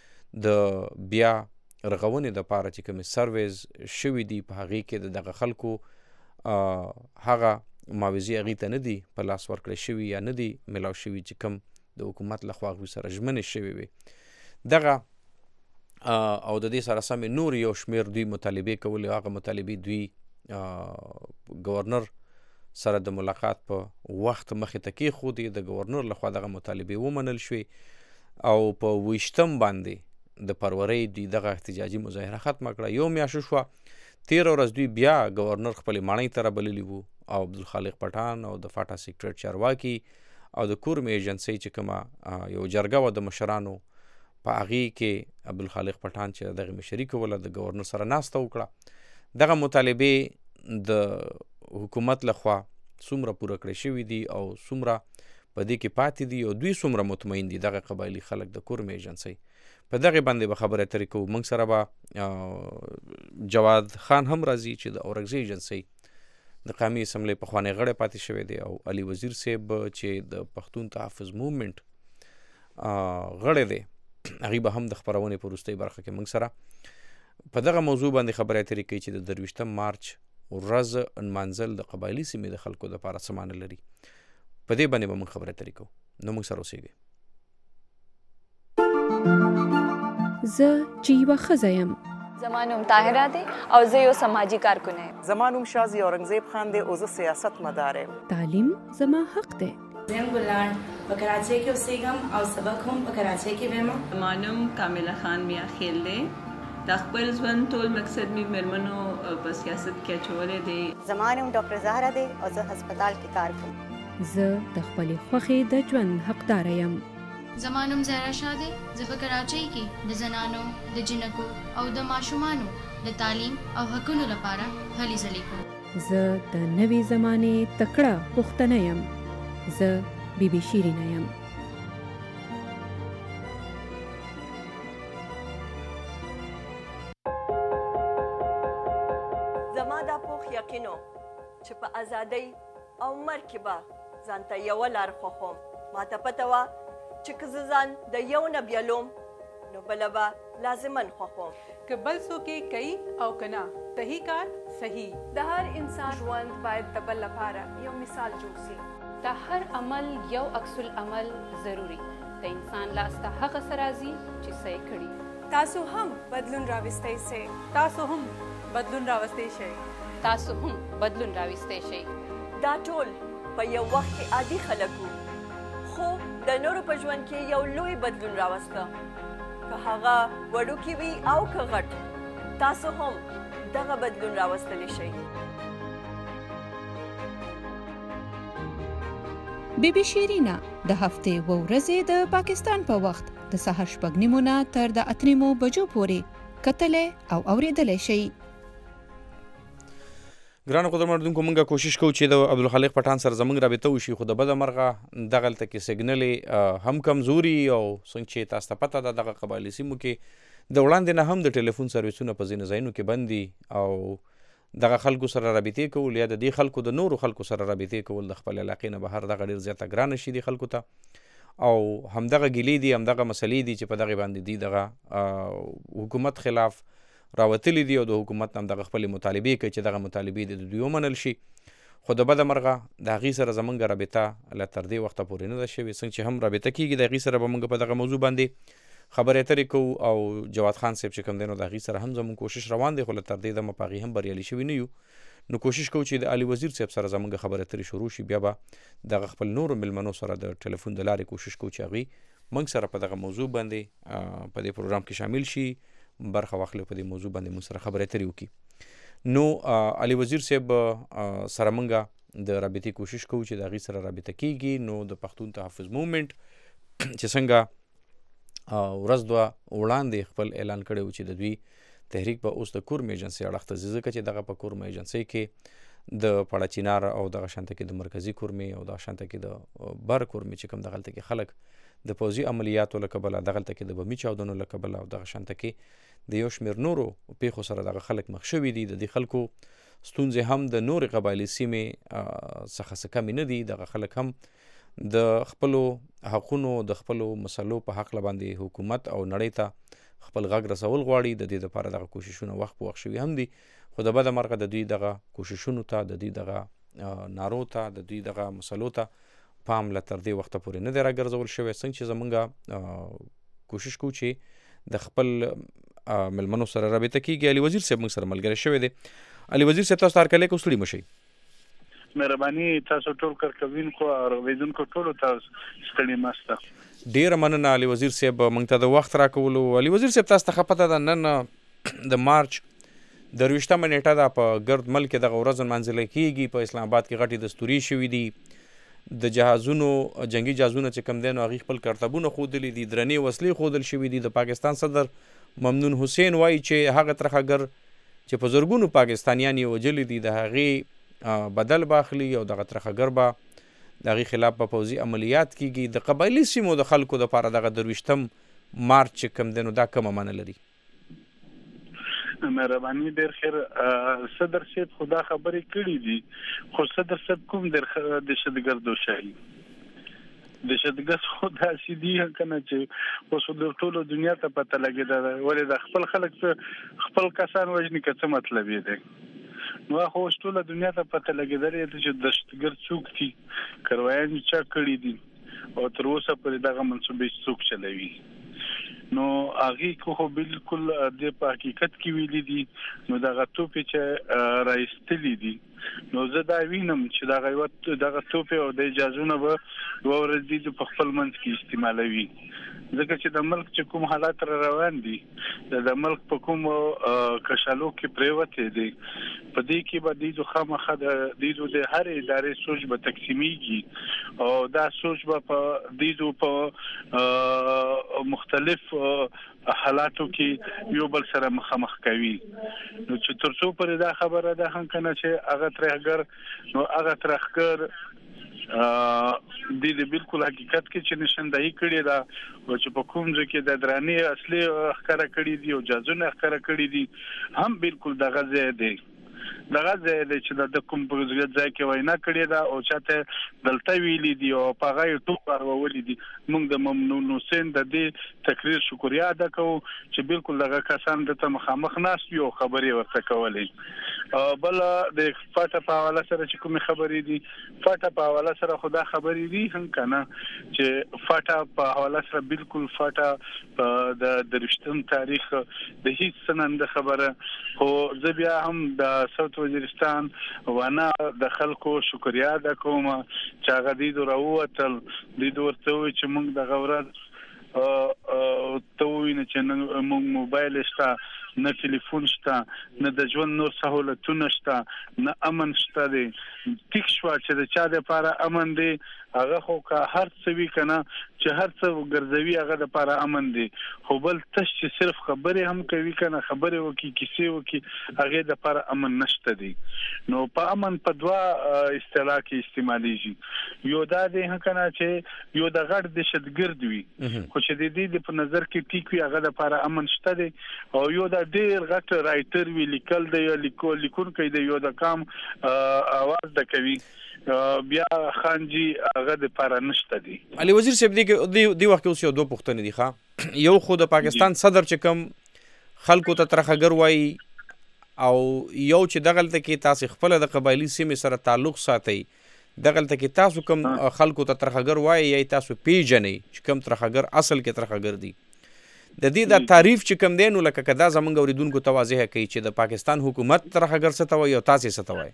د بیا رغونې دپاره چې کومې سرویز شوي دي په هغې کې د دغه خلکو هغه معاوضې هغې ته نه دي په لاس ورکړی شوي یا نه دي میلاو شوي چې کوم د حکومت لخوا هغوی سره ژمنې شوي وي. دغه او د دې سره سمې نور یو شمېر دوی مطالبې کولې، هغه مطالبې دوی گورنر سره د ملاقات په وخت مخې ته کېښودې، د گورنر لخوا دغه مطالبې ومنل شوې او په 28 باندې د فروری دوی دغه احتجاجي مظاهره ختمه کړه. یو میاشت شوه، 13 ورځ دوی بیا گورنر خپلې ماڼۍ ته رابللي وو او عبدالخالق پټان او د فاټا سیکرټ چارواکي او د کورم ایجنسۍ چې کومه یو جرګه وه د مشرانو، په هغې کې عبدالخالق پټان چې دغه مشري کوله د گورنر سره ناسته وکړه. دغه مطالبې د حکومت لخوا څومره پوره کړی شوي دي او څومره په دې کې پاتې دي او دوی څومره مطمئن دي دغه قبایلي خلک د کورم ایجنسۍ، په دغې باندې به خبرې اترې کوو. موږ سره به جواد خان هم راځي چې د اورکزۍ ایجنسۍ د قومي اسمبلۍ پخوانی غړی پاتې شوی دی او علي وزیر صاحب چې د پښتون تحفظ موومنټ غړی دی، هغې به هم د خپرونې په وروستۍ برخه کې موږ سره په دغه موضوع باندې خبرې اترې کوي چې د 23 مارچ ورځ نمانځل د قبایلي سیمې د خلکو دپاره څه معنی لري. په دې باندې به موږ خبرې اترې کوو. نو موږ سره اوسېږئ. زه چې یوه ښځه یم، زما نوم طاهره دی او زه یو سماجي کارکونه یم. زما نوم شازي اورنګزیب خان دی او زه سیاست مدار یم. تعلیم زما حق دی. زم ګلان په کراچۍ کې اوسېږم او سبق هم په کراچۍ کې وایم. زما نوم کامله خان میا خیل دی. د خپل ژوند ټول مقصد مې مېرمنو په سیاست کې اچولی دی. زما نوم ډاکټر زهره دی او زه هسپتال کې کار کوم. زه د خپلې خوښې د ژوند حقداره یم. زما نوم زهرا شاه دی. زه په کراچۍ کې د زنانو، د جنکو او د ماشومانو د تعلیم او حقونو لپاره هلې ځلې کوم. زه د نوې زمانې تکړه پښتنه یم. زه بیبي شیرینه یم. زما دا پوخ یقینو چې په ازادۍ او مرګ کې به ځان ته یوه لار خوښوم. ما ته پته وه چې که زه ځان د یو نه بیلوم نو بله به لازما خوښوم. که بل څوک یې کوي او که نه، صحیح کار صحیح. د هر انسان ژوند باید د بل لپاره یو مثال جوړ شي. د هر عمل یو عکس العمل ضروری. د انسان لاس ته هغه څه راځي چې څه یې کړي. تاسو هم بدلون راوستی شئ. تاسو هم بدلون راوستی شئ. تاسو هم بدلون راوستی شئ. دا ټول په یو وخت کې عادي خلک وو، خو د نورو په ژوند کې یو لوی بدلون راوسته. که هغه وړوکی وي او که غټ، تاسو هم دغه بدلون راوستلی شئ. بیبي شیرینا د هفتې و ورځې د پاکستان په وخت د سهار 6 نه تر د 8 بجو پورې کتلې او اوریدلې شي. ګرانو قدرمنونکو موږ کوشش کوو چې د عبدالخالق پټان سره زموږ رابطه وشي، خو د بده مرغه دغلته کې سیګنل هم کمزوري او څنګه چې تاسو ته پته ده دغه قبایلي سیمو کې د وړاندې نه هم د ټلیفون سرویسونه په ځینو ځایونو کې بند دي او دغه خلکو سره رابطې کول یا د دې خلکو د نورو خلکو سره رابطې کول د خپل علاقې نه بهر دغه ډېر زیاته ګرانه شي دي خلکو ته، او همدغه ګیلې دي همدغه مسلې دي چې په دغه باندې دي دغه حکومت خلاف راوتلی دي او د حکومت هم دغه خپل مطالبې کوي چې دغه مطالبې د دوی ومنل شي، خو د بده مرغه د هغې سره زمونږ رابطه لا تر دې وخته پورې نه ده شوې. څنګه چې هم رابطه کېږي د هغې سره به موږ په دغه موضوع باندې خبرې اترې کوو او جواد خان صاحب چې کوم دی نو د هغې سره هم زموږ کوشش روان دی، خو له تر دې دمه په هغې هم بریالي شوي نه یو. نو کوشش کوو چې د علي وزیر صاحب سره زموږ خبرې اترې شروع شي، بیا به دغه خپل نورو مېلمنو سره د ټلیفون د لارې کوشش کوو چې هغوی موږ سره په دغه موضوع باندې په دې پروګرام کې شامل شي، برخه واخلي په دې موضوع باندې موږ سره خبرې اترې وکړي. نو علي وزیر صاحب سره موږ د رابطې کوشش کوو چې د هغې سره رابطه کېږي. نو د پښتون تحفظ موومنټ چې څنګه ورځ دوه وړاندې خپل اعلان کړی و چې د دوی تحریک به اوس د کورم ایجنسۍ اړخ ته ځي، ځکه چې دغه په کورم ایجنسۍ کې د پړه چینار او دغه شانته کې د مرکزي کورمې او دغه شانته کې د بر کورمې چې کوم دغلته کې خلک د پوځي عملیاتو له کبله، دغلته کې د بمي چاودنو له کبله او دغه شانته کې د یو شمېر نورو پیښو سره دغه خلک مخ شوي دي. د دې خلکو ستونزې هم د نورې قبایلي سیمې څخه څه کمې نه دي. دغه خلک هم د خپلو حقونو د خپلو مسلو په حق باندې حکومت او نړۍ ته خپل غږ رسول غواړي. د دې لپاره دغه کوششونه وخت په وخت شوي هم دي، خو د بده مرغه د دوی دغه کوششونو ته، د دوی دغه نارو ته، د دوی دغه مسلو ته پام له تر دې وخته پورې نه دی راګرځول شوی. څنګه چې زمونږ کوشش کوو چې د خپل مېلمنو سره رابطه کېږي. علي وزیر صاحب موږ سره ملګری شوی دی. علي وزیر صاحب تاسو ته هرکلی کوو، ستړي مه شئ. مهرباني تاسو ټول کارکوونکو او اورېدونکو ټولو ته ستړي مه سته. ډېره مننه علي وزیر صاحب موږ ته د وخت راکولو. علي وزیر صاحب تاسو ته ښه پته ده نن د مارچ 23 نیټه ده، په ګرد ملک دغه ورځ نمانځل کېږي. په اسلام آباد کې غټې دستوري شوي دي، د جهازونو جنگي جهازونه چې کوم دی نو هغې خپل کرتبونه ښودلي دي، درنې وسلې ښودل شوي دي. د پاکستان صدر ممنون حسین وایي چې هغه ترخګر چې په زرګونو پاکستانیان یې وژلي دي د هغې بدل به اخلي او دغه ترخګر به د هغې خلاف به پوځي عملیات کېږي. د قبایلي سیمو د خلکو دپاره دغه 23 مارچ چې کوم دی نو دا کومه معنی لري؟ مهرباني ډېر خیر. صدر صاحب خو دا خبرې کړي دي، خو صدر صاحب کوم دهشتګردو شاهي دهشتګرد خو داسې دي که نه چې اوس د ټولو دنیا ته پته لګېده، ولې د خپل خلک خپل کسان وژني که څه مطلب یې دی. نو خو اوس ټوله دنیا ته پته لګېدلې ده چې دهشتګرد څوک دي، کرویان یې چا کړي دي او تر اوسه پورې دغه منصوبې څوک چلوي. نو هغې خو بالکل د په حقیقت کې ویلي دي. نو دغه توپې چې رایستلي دي، نو زه دا وینم چې دغه توپې او د اجازونه به دوه ورځې دي په خپل منځ کې استعمالوي، ځکه چې د ملک چې کوم حالات را روان دي، د ملک په کوم کشالو کې پریوتې دي، په دې کې به دیدو خامخا دیدو د هر ادارې سوچ به تقسیمیږي او دا سوچ به په دیدو په مختلف حالاتو کې یو بل سره مخامخ کوي. نو چې تر څو پورې دا خبره ده هم کنه چې هغه ترهګر نو هغه ترهګر د بالکل حقیقت کې چې نشندهي کړي دا او چې په کوم ځای کې د درانې اصلي ښکاره کړي دي او جازونه ښکاره کړي دي هم بالکل دغه ځای دی. دغه ځای دی چې د کوم په ځای کې وینا کړې ده او چاته دلته ویلي دي او په هغه یې ټوپ ورولي دي. موږ د ممنون حسین د دې تقریر شکریا ادا کوو چې بالکل دغه کسان دلته مخامخ ناست وي او خبرې ورته کولې. بل د فاټه په حواله سره چې کومې خبرې دي، فاټه په حواله سره خو دا خبرې دي هم که نه چې فاټه په حواله سره بالکل فاټه د 23 تاریخ د هیڅ څه نه خبره. خو زه بیا هم د ساوت وزیرستان وانا د خلکو شکریا ادا کوم چې هغه دیدو راووتل، دیدو ورته ووایي چې موږ دغه ورځ ته ووینو چې نه موږ موبایل شته، نه ټلیفون شته، نه د ژوند نور سهولتونه شته، نه امن شته دی. ټیک شوه چې د چا دپاره امن دی هغه خو که هر څه وی کنه چې هر څه ګرځوي هغه د لپاره امن دی خو بل تش چې صرف خبرې هم کوي کنه خبرې وکي کیسې وکي هغه د لپاره امن نشته دی نو په امن په دوا اصطلاح کې استعماليږي یو دا دی کنه چې یو د غړ د شتګرد وي خو چې د دې په نظر کې ټیک وي هغه د لپاره امن شته دی او یو د ډیر غټ رائټر وی لیکل دی لیکون کوي دی یو د کام اواز د کوي بیا خانجی هغه د لپاره نشته دی علي وزیر صاحب دی وخت اوس یو دوه پوښتنې دي ښا یو خو د پاکستان صدر چې کوم خلکو ته ترخګر وای او یو چې دغلته کې تاسو خپل د قبایلی سیمې سره تعلق ساتي دغلته کې تاسو کوم خلکو ته ترخګر وای یا تاسو پیژنې چې کوم ترخګر اصل کې ترخګر دي د دې د تعریف چې کوم دینو لکه کدا زمونږ اوریدونکو توازیه کوي چې د پاکستان حکومت ترخګر ستوي او تاسو ستوي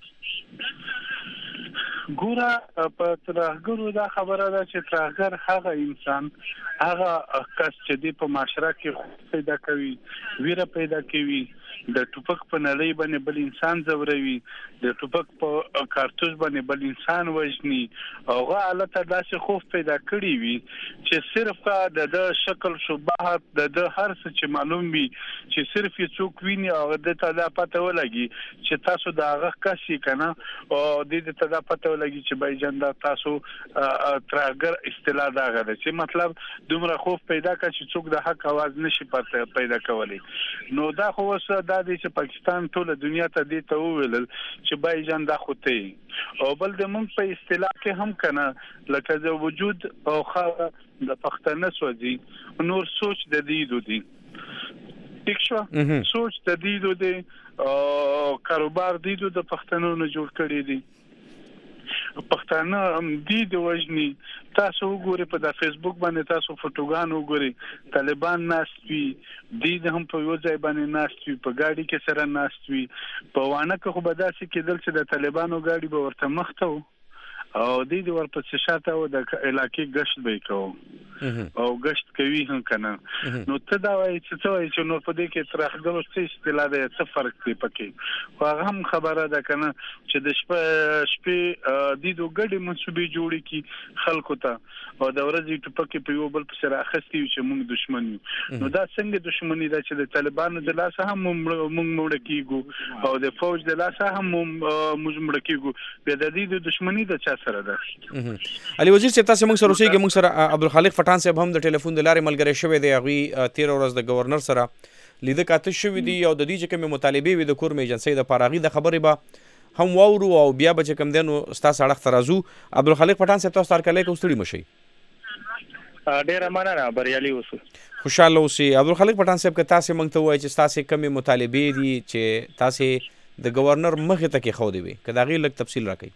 ګوره په ترخګرو دا خبره ده چې ترخګر هغه انسان هغه کس چې دی په معاشره کې پیدا کوي ویره پیدا کوي د ټوپک په نړۍ باندې بل انسان زوروي د ټوپک په کارتوس باندې بل انسان وژني هغه حالت داسې خوف پیدا کړی وي چې صرف د شکل شباهت د هر څه چې معلوم وي چې صرف یو څوک ویني او د ته دا پته ولګي چې تاسو دا هغه کسي کنه او د ته دا پته ولګي چې بایجان دا تاسو ترګر اصطلاح دا غره چې مطلب دومره خوف پیدا کړي چې څوک د حق आवाज نشي پیدا کولی نو دا خو وسه دا د پاکستان ټول دنیا ته دی ته ویل چې بایجان دا خوته او بل د مونږ په اصطلاح کې هم کنه لکه د وجود او خاله د پښتنه سوځي نور سوچ د دې دوی ټیک سوچ د دې دوی کاروبار دی د پښتنو نه جوړ کړی دی پښتانه دی د وجني تاسو وګورئ په د فیسبوک باندې تاسو فوټوګان وګورئ طالبان ناستوي دی هم په یو ځای باندې ناستوي په ګاډي کې سره ناستوي په وانه کې خو به داسې کېدل چې د طالبانو ګاډي به ورته مخته او دی ورپسې شاته او د علاقې گشت به کوو او گشت کوي هم کنه نو ته دا وایي چې نو په دې کې ترخګرو څه اصطلاح ده څه فرق دی پکې خو هغه هم خبره ده کنه چې د شپې د ګډي منسوبي جوړي کی خلکو ته او د ورځې ټپکې په یو بل سره اخستي چې موږ دښمن یو نو دا څنګه دښمنی ده چې د طالبانو د لاسه هم موږ مړ کیږو او د فوج د لاسه هم موږ مړ کیږو به د دې دښمنی د چا سره ده علي وزیر صاحب تاسو موږ سره اوسېږئ موږ سره عبدالخالق پټان صاحب هم د ټلیفون د لارې ملګری شوی دی هغوی 13 ورځ د گورنر سره لیده کاته شوي دي او د دې چې کومې مطالبې وي د کورم ایجنسۍ د پاره هغې د خبرې به هم واورو او بیا به چې کوم دی نو ستاسو اړخ ته راځو عبدالخالق پټان صاحب تاسو هرکلی کوم ستړي مه شئ ډېره مننه بریالي اوسو خوشحاله اوسئ عبدالخالق پټان صاحب که تاسې موږ ته ووایئ چې ستاسې کومې مطالبې دي چې تاسې د گورنر مخې ته کېښودې وي که د هغې لږ تفصیل راکړئ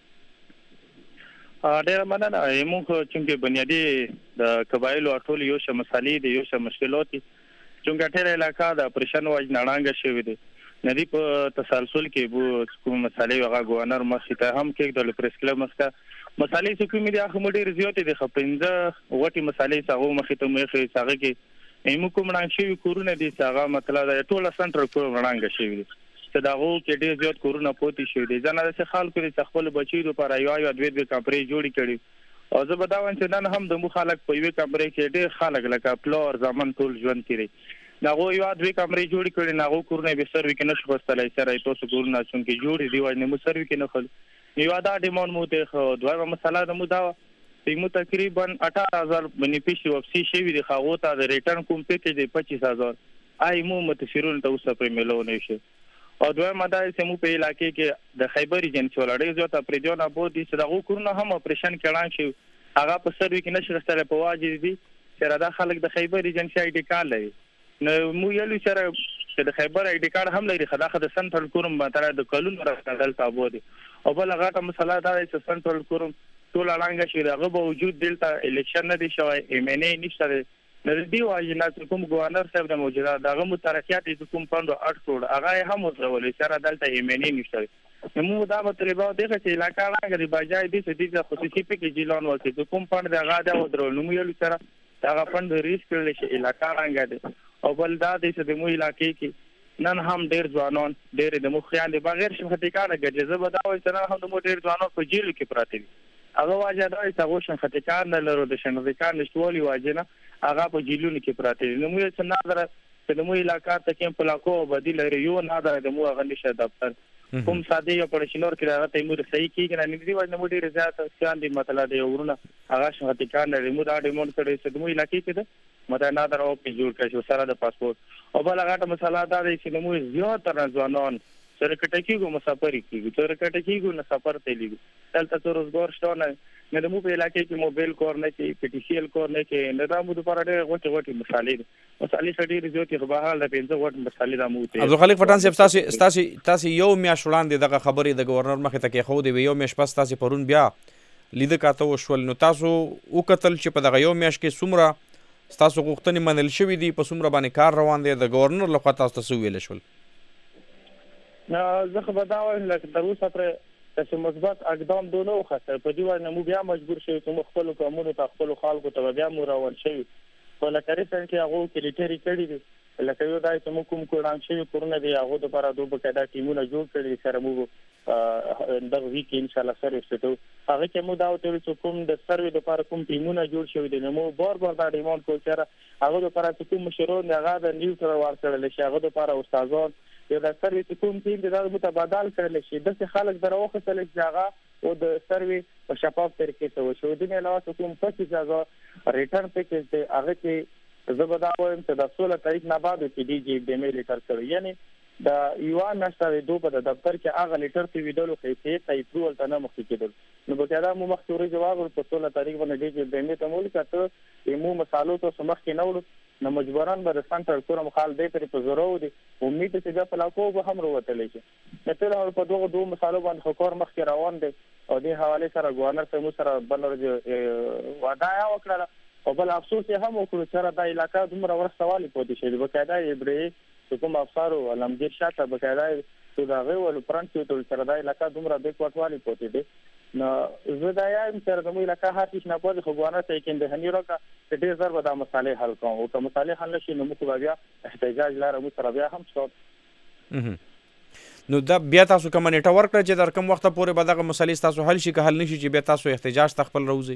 ډېره مننه موږ چونکې بنیادي د قبایلو ټول یو څه مسالې دي یو څه مشکلات دي چونکې ټول علاقه د پرشن وجه نړانګه شوې دي ندی په تسلسل کې بو کوم مسالې هغه گورنر مخې ته هم کې د پریس کلب مسکه مسالې چې کومې دي هغه ډېرې زیاتې دي خو پنځه وټې مسالې هغه مخې ته مې هغه کې موږ کوم وړاندې شوي کورونه دي هغه مطلب د ټول سنټر کور وړاندې شوي دي چې دا وو کې ډېر زیات کورونه پوتې شوي دي ځنه د خلکو د خپل بچي لپاره یو دوه کمرې جوړې کړي او زه به دا وایم چې نن هم د مو خلک په یوې کمرې کې ډېر خلک لکه پلور ځامن ټول ژوند کړي ناغو یو دوه کمرې جوړې کړي ناغو کورونه به سروي کې نشو غوښتلای سره تاسو کورونه څنګه جوړې دی وای نه مو سروي کې نه خل یو دا ډیمون مو ته دوه مسله د مو دا تیمو تقریبا 18000 بنفیشری واپسی شوی دی خو ته د ریټرن کوم پیکیج دی 25000 آی مو متفرون ته اوسه په ملونه شي او دوه مدار سمو په علاقې کې د خیبر ایجنسی ولړې زیاته پریډیون ابو دي چې دا کورونه هم اپریشن کړان شي هغه په سروي کې نشي غوښتل په واجب دي چې دا خلک د خیبر ایجنسی آی ډی کارت لري نو مو یلو سره چې د خیبر آی ډی کارت هم لري خدای د سنټرل کورم ماتره د کلون راځل تابو دي او بل هغه مسله دا چې سنټرل کورم ټول اړانګه شي دغه به وجود دلته الیکشن نه دي شوی ام ان ای نشته د دې واجب کوم گورنر صاحب د موجوده دغه مترکیات د کوم پاندو 8 کروڑ هغه هم ورولې سره دلته ام ان ای نشته نو دا مطلب دی چې علاقه راغلي بجای دې چې د خصوصي پکې جیلان ورته د کوم پاند دغه دا ودرول نو یو سره دغه پاند ریس کړل شي علاقه راغلي او بل دا دې چې د مو علاقې کې نن هم ډېر ځوانان ډېر د مخیان دي بغیر شفقت کار غږ زه به دا وایي چې نن هم د مو ډېر ځوانان په جیل کې پراته دي هغه واجه دا چې هغه شنختکار نه لرو د شنختکار نشټوالي واجه نه هغه په جیلونو کې پراته دي. نو موږ څه نظر چې مو علاقې ته کې په لاکو بدیل لري یو نظر د مو غنښه دفتر کوم ساده یو په شنور کې هغه ته مو صحیح کیږي نه دي وای نو ډیر زیات ځان دي مطلب دی ورونه هغه شنختکار نه مو دا ډیمون کړي چې مو علاقې کې ده مته نظر او په جوړ کړي سره د پاسپورت او بل هغه مسله دا دی چې مو زیات تر ځوانان سره کټکیګو مسافر کیږي تر کټکیګو نه سفر ته لیږي دلته تر روزګار شته نه د مو په علاقې کې موبایل کور نه کې پټیشیل کور نه کې نه دا مو د پاره ډېر غوټي مسالې شډې زیاتې خو به حال د 15 غوټ مسالې د مو ته عبدالخالق پټان صاحب تاسو یو میاشت وړاندې دغه خبرې د گورنر مخې ته کې خو دی یو میاشت پس تاسو پرون بیا لیده کاته وشول نو تاسو وکتل چې په دغه یو میاشت کې څومره تاسو غوښتنې منل شوې دي په څومره باندې کار روان دی د گورنر لخوا تاسو ویل شول زه خو به دا وایم لکه تر اوسه پرې چې مثبت اقدام دونه وخته په دې وجه مو بیا مجبور شوو چې خپل قانون ته خپل خلکو ته بیا مو روان شوو په لکه ریسنټلی هغه کلیټری کړی دي لکه یو دای چې مو کوم کوړان شوی کورونه دی هغه د لپاره دوه بقاعده ټیمونه جوړ کړی سره مو د ویک ان شاء الله سره ستو هغه کې مو دا وته چې کوم د سروې لپاره کوم ټیمونه جوړ شوی دي نو مو بار دا ډیماند کو چې هغه لپاره چې کوم مشرون هغه د نیو سره ورسره شي هغه لپاره استادان یو د سروې کوم ټیم د متبادل کړل شي د خلک دروخه سره ځای او د سروې په شفاف طریقې سره وشو د نه علاوه کوم پاتې ځای ریټرن پیکیج دی هغه کې زبدا وایم چې د 16 تاریخ نه بعد کې دی جی د میل لیټر کړی یعنی د یوان نشته دوه په دفتر کې هغه لیټر ته ویډیو کې ته اپروول ته نه مخکې کېدل نو په دا مو مخکې جواب ورته 16 تاریخ باندې دی چې د میل ته مول کته مو مسالو ته سمخ کې نه وړو نو مجبوران به سنټر کورم خال دی پر په ضرورو دي امید چې دا په لاکو به هم وروتلی شي مثلا په دوه مسالو باندې حکومت مخکې روان دي او د حواله سره گورنر سره سره بلر وعده وکړه او بل افسوس هم وکړو چې دا علاقہ دومره ورسوالي پاتې شي بقاعده یې کوم افسر او علمگیر شاته بقاعده تو دا غوړ پرنټ ټول سره دا علاقہ دومره د کوټوالي پاتې دي نو زه دا یم چې د مو علاقہ هاتیش نه پوهه خو گورنر ته کې د هنیرو کا د ډیر ضرب د مسالې حل کوم او که مسالې حل نشي نو موږ بیا احتجاج لاره مو سره بیا هم شو نو دا بیا تاسو کوم نیټه ورکړه چې در کوم وخت پورې به دغه مسالې تاسو حل شي که حل نشي چې بیا تاسو احتجاج خپل روزي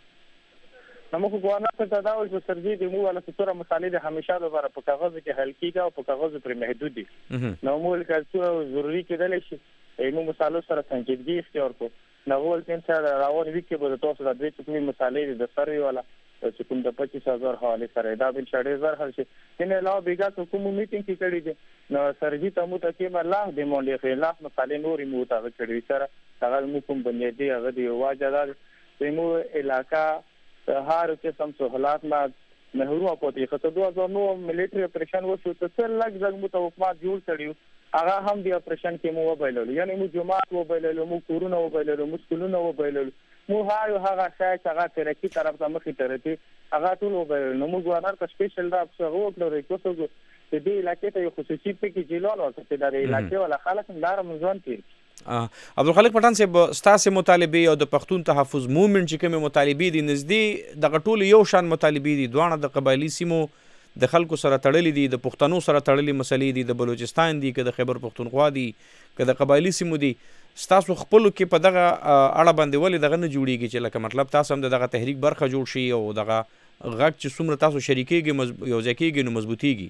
نو موږ گورنر ته دا ول چې سرجی دی مو ولا څوره مسالې د همیشه لپاره په کاغذ کې حل کیږي او په کاغذ پر محدود دي نو موږ کله ضروري کېدل شي نو مسالو سره څنګه اختیار کو نو ول چې راوړ وی کې به تاسو د دې څه مسالې د سروي والا چې کوم د 25000 حواله سره دا بل 40000 حل شي کنه لا بیګا کوم میټینګ کې کړی دي نو سرجی ته مو ته کې الله دې مونږ خلاف مسالې نوري مو ته کړی سره هغه مو کوم بنیادی هغه دی واجدار چې مو علاقہ هر قسم سہولات ما محروم پاتې خو 2009 ملټری اپریشن وشو ته لږ ځګ مو ته حکومت جوړ کړیو هغه هم دی اپریشن کې مو وبایلل یعنی مو جماعت وبایلل مو کورونه وبایلل مو سکولونه وبایلل مو هغه شای چې هغه ترقی طرف ته مخې ترتي هغه ټول وبایلل نو مو گورنر کا سپیشل دا څنګه وکړو کوڅو چې دې علاقې ته یو خصوصي پکې جیلول او چې د علاقې ولا خلک دار مزون کې عبدالخالق پټان صاحب ستاسو مطالبه او د پښتون تحفظ موومېنټ چې کوم مطالبه دي نږدې د غټول یو شان مطالبه دي دوه د قبایلی سیمو د خلکو سره تړلې دي د پښتنو سره تړلې مسلې دي د بلوچستان دي که د خیبر پښتونخوا دي که د قبایلی سیمو دي ستاسو خپل کې په دغه اړه باندې ولې دغه نه جوړیږي چې لکه مطلب تاسو هم دغه تحریک برخه جوړ شي او دغه غږ چې څومره تاسو شریکېږي یو ځای کېږي نو مضبوطیږي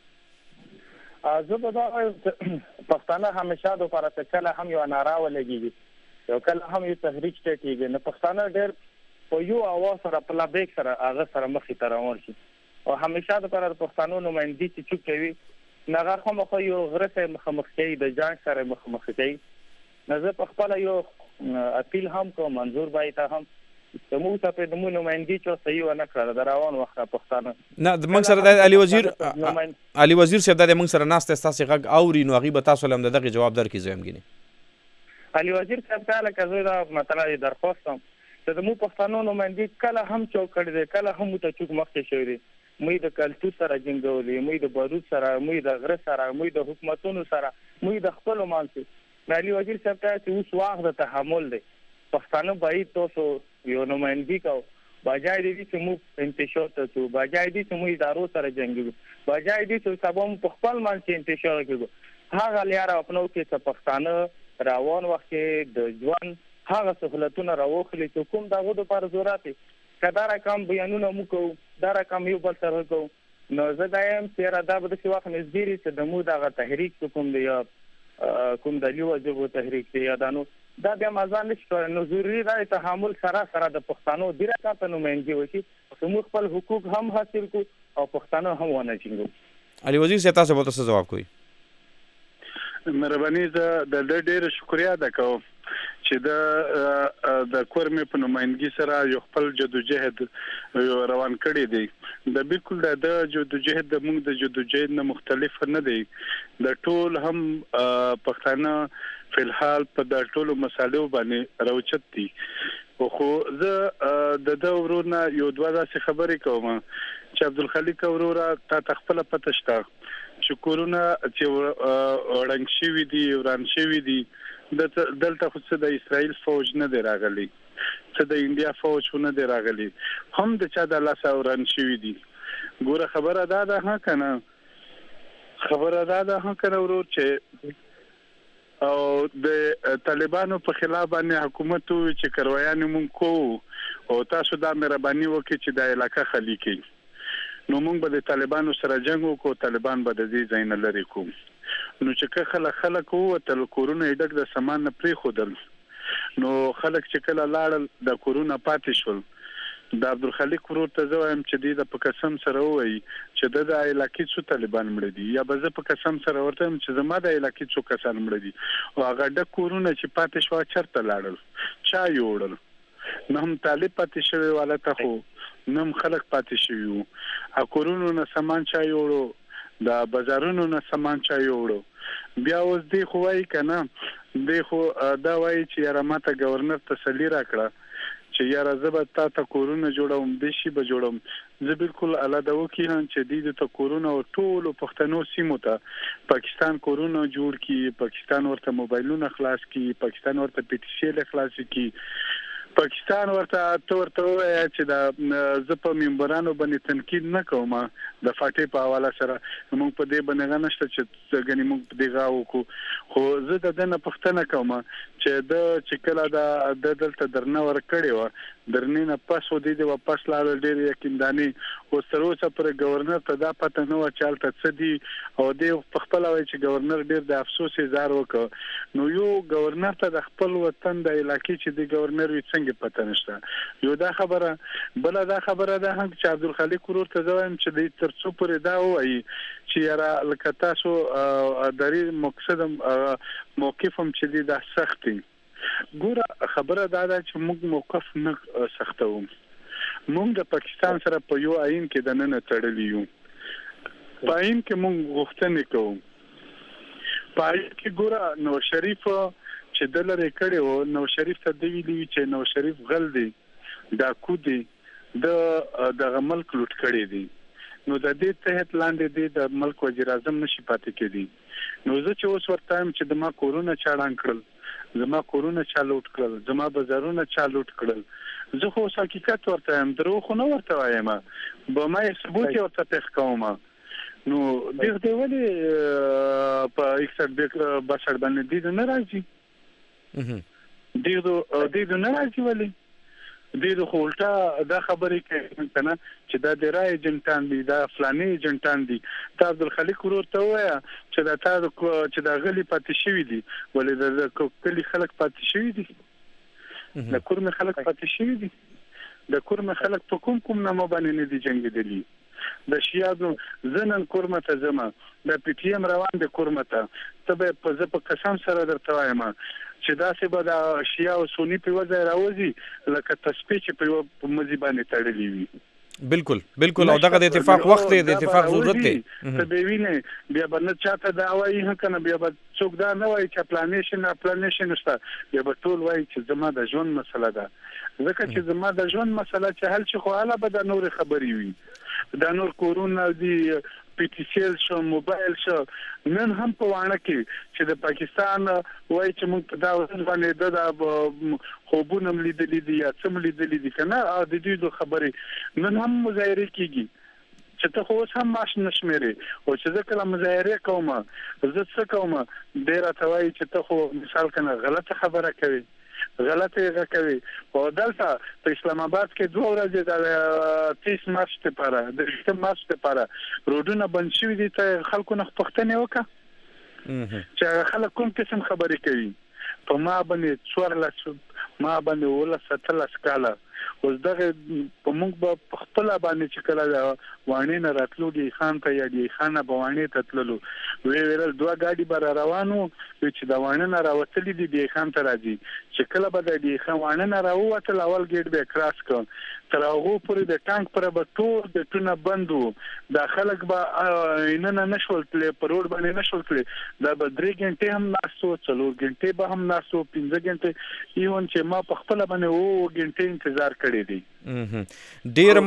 زه به دا پښتانه همیشه د لپاره کله هم یو ناره ولګېږي یو کله هم یو تحریک کېږي نه پښتانه ډېر په یو اواز سره په لابیک سره هغه سره مخې ته روان شي او همیشه د لپاره پښتانو نمائندګي چې چوپ کوي نغه خو مخ یو غرفه مخ کوي د جنگ سره مخ کوي نه زه په خپل یو اپیل هم کوم منظور بای ته هم موږ ته په دمو نمائندګي چې صحیح ونه کړل د روان وخت پښتانه نه د موږ سره د علي وزیر صاحب د موږ سره ناست تاسو غږ اوري نو غیبه تاسو لم دغه جواب درکې زم غني علي وزیر صاحب تعالی کزه دا مطلب درخواست چې د مو پښتنو نمائندګي کله هم چوک کړی دی کله هم ته چوک مخکې شوی دی مې د کلتور سره جنګولې مې د بارود سره مې د غره سره مې د حکومتونو سره مې د خپل مانسي علي وزیر صاحب ته چې اوس وخت د تحمل دی پښتانه باید تاسو یو نمائندګي کو بجای دې چې مو انتشار ته تو بجای دې چې مو ادارو سره جنګو بجای دې چې سبا مو خپل مانسي انتشار کوو هغه لاره خپلو کې چې پښتانه روان وخت د ځوان هغه سہولتونه راوخلي چې کوم دغه د پر ضرورت کدا رقم بیانونه مو کو دا رقم یو بل سره کو نو زه دایم چې دا به د وخت نږدې چې د مو دغه تحریک کوم دی یا کوم د لیو وجبو تحریک دی یا دانو دا بیا مازان نشته نو ضروري دا تحمل سره د پښتنو ډیره کاته نمائندګي وشي چې موږ خپل حقوق هم حاصل کو او پښتنو هم ونه چینګو علي وزیر صاحب تاسو به څه جواب کوئ؟ مهرباني زه د ډېر شکریا ادا کوم چې د کورمې په نمائندګي سره یو خپل جدوجهد روان کړی دی د بالکل د جدوجهد د موږ د جدوجهد نه مختلف نه دی د ټول هم پښتانه فلحال په د ټولو مسالو باندې راوچت دي خو زه د ورونه یو دوه داسې خبرې کوم چې عبدالخالق ورورا تا تخپل پته شته چې کورونه چې رنګ شوی دي وران شوی دي دلته خو څه د اسرائیل فوج نه دی راغلی څه د انډیا فوج نه دی راغلی هم د چا د لاس وران شوی دي ګوره خبره ده ها کنه ورور چې او د طالبانو په خلاف باندې حکومت چې کرویان مونږ کو او تاسو دا مهرباني وکړئ چې د علاقې خالی کړئ نو موږ به د طالبانو سره جنگ وکړو طالبان به د دې ځای نه لري کوم نو چې خلک ووتل کورونه ډک د سامان نه پرې خودل نو خلک چې کله لاړل د کورونه پاتې شول د عبدالخالق ورور ته زه وایم چې د په قسم سره وایي چې د علاقې څو طالبان مړ دي یا به زه په قسم سره ورته چې زما د علاقې څو کسان مړ دي او هغه ډک کورونه چې پاتې شو چرته لاړل چا یوړل نه هم طالب پاتې شوی والته خو نم خلک پاتې شوی وو اکورونو نه سامان چا یوړو د بازارونو نه سامان چا یوړو بیا اوس دی خو وای کنه دی خو دا وای چې یاره ماته گورنر تسلی راکړه چې یاره زه به تا ته کورونه جوړوم د شي به جوړوم زه بالکل الاده وکړم چې د کورونه او ټول پښتنو سیمو ته پاکستان کورونه جوړ کی پاکستان ورته موبایلونه خلاص کی پاکستان ورته پی ټی سی خلاص کی پاکستان ورته وایي چې د زه په ممبرانو باندې تنقید نه کوم د فاټې په حواله سره موږ په دې باندې نشته چې غني موږ په دې غاو کو خو زه د دنه پښتنه کوم چې د کله د دلته درنه ور کړی و درنې نه پاس و دې واپس لاړ ډېر یقینداني او سره اوسه پر گورنر ته دا پته نه و چالت څه دي او دې په خپل وایي چې گورنر ډېر د افسوس اظهار وکړ نو یو گورنر ته د خپل وطن د علاقې چې د گورنر وي څنګه پته نشته یو دا خبره بل دا خبره ده هم چې عبدالخالق ورور ته زویم چې د ترڅو پرې دا وایي چې یاره لکه تاسو دری مقصد موقفم چې د سختي ګوره خبره دا ده چې موږ موقف نه سختو موږ د پاکستان سره په یو آئین کې د نن تړلی یو په آئین کې موږ غوښتنې کوو په آئین کې ګوره نو شریف چې د لری کړي وو نو شریف ته دی ویلي چې نو شریف غل دی ډاکو دی د ملک لوټ کړي دي نو د دې تحت لاندې دی د ملک وزیر اعظم نشي پاتې کېدی نو زه چې اوس ورته چې د ما کورونه چاړان کړل زما کورونه چا لوټ کړل زما بازارونه چا لوټ کړل زه خو حقیقت ورته هم درو خو نه ورته وایم به ما ثبوت ورته پېښ کوم نو دغه ولې په 61 بشر باندې دي نه راځي دغه نه راځي ولې دغه خولټه دا خبرې کوي کنه چې دا د رای جنټان دي دا فلاني جنټان دي تا عبدالخالق ورور ته وایا چې دا تا چې دا غلي پاتې شوی دي ولې د کلی خلک پاتې شوی دي د کورم خلک پاتې شوی دي د کورم خلک په کوم نامه باندې نه دي جنگیدلی د شیادو زنن کورمه ته زما د پی ټی ایم روان د کورمه ته به په قسم سره درته وایم چې دا څه به د شیا او سنی په وځای راوځي لکه تسبیح چې په مزي باندې تړلې وي بالکل او دغه د اتفاق وخت دی د اتفاق ضرورت دی ته به ویني بیا باندې چاته دا وایي هکنه بیا به څوک دا نه وایي چې پلانیشن نشته بیا به ټول وایي چې زما د ژوند مسله ده ځکه چې زما د ژوند مسله چې حل شي خو حالا به د نور خبري وي دا نور کورونه دي پی ټی سی شو موبایل شو نن هم په وانه کې چې د پاکستان وایي چې موږ په دا باندې د خوبونه لیدلې دي یا څه لیدلې دي کنه د دې خبرې نن هم مظاهره کیږي چې ته خو هم ماش نشمري او چې ځکه له مظاهره کومه زه څه کومه ډیر ته وایي چې ته خو مثال کنه غلطه خبره کوي غلطه کوي او دلته په اسلام آباد کې 2 ورځې د 30 مارچ لپاره د 8 مارچ لپاره روډونه بند شوي دي ته خلکو نه پښتنه وکړه چې خلک کوم قسم خبرې کوي په ما باندې 14 ما باندې ولا 17 کاله اوس دغه په موږ په خپل باندې چې کله وانه نه راتلو دي خان ته یا دي خانه بوانه ته تللو ویل 2 ګاډي بر روانو چې د وانه نه راوتلې دي د خان ته راځي چې کله به د خان وانه نه راوته اول ګیټ به کراس کړ تر هغه پورې د ټانک پر به ټول د ټونه بندو د خلک به نه نشول تل پر روډ باندې نشول تل دا به 3 غنټه هم ناسو 4 غنټه به هم ناسو 5 غنټه ایون چې ما په خپل باندې 2 غنټه انتظار کړی دی ډیر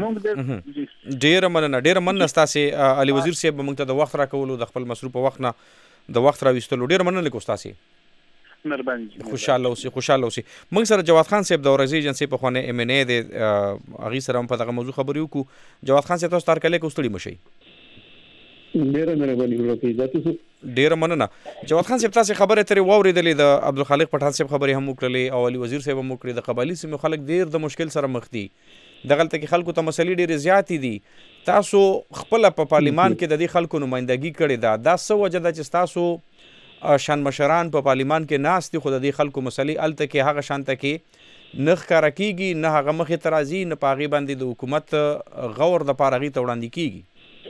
مننه تاسو علي وزیر صاحب موږ ته د وخت راکولو د خپل مصروف وخت نه د وخت راوستلو ډیر مننه لیکو تاسو مهرباني خوشاله اوسئ موږ سره جواد خان صاحب د ورځې ایجنسی په خونه ام ان ای د اغي سره په دغه موضوع خبرې وکړو جواد خان صاحب تاسو تر کله کوستړي مشي ډیر مهرباني وکړئ ډیر مننه جواد خان صاحب تاسو خبره ترې واوریدلې د عبدالخالق پټان صاحب خبرې هم وکړلې او علي وزیر صاحب هم وکړې د قبایلی سیمو خلک ډیر د مشکل سره مخ دي دغلته کې خلکو ته مسلې ډېرې زیاتې دي تاسو خپل په پارلیمان کې د دې خلکو نمائندګي کړې ده څه وجه ده چې تاسو شان مشران په پارلیمان کې ناست دي خو د دې خلکو مسلې الته کې هغه شانته کې نه ښکاره کیږي نه هغه مخې ته راځي نه په هغې باندې د حکومت غور دپاره هغې ته وړاندې کیږي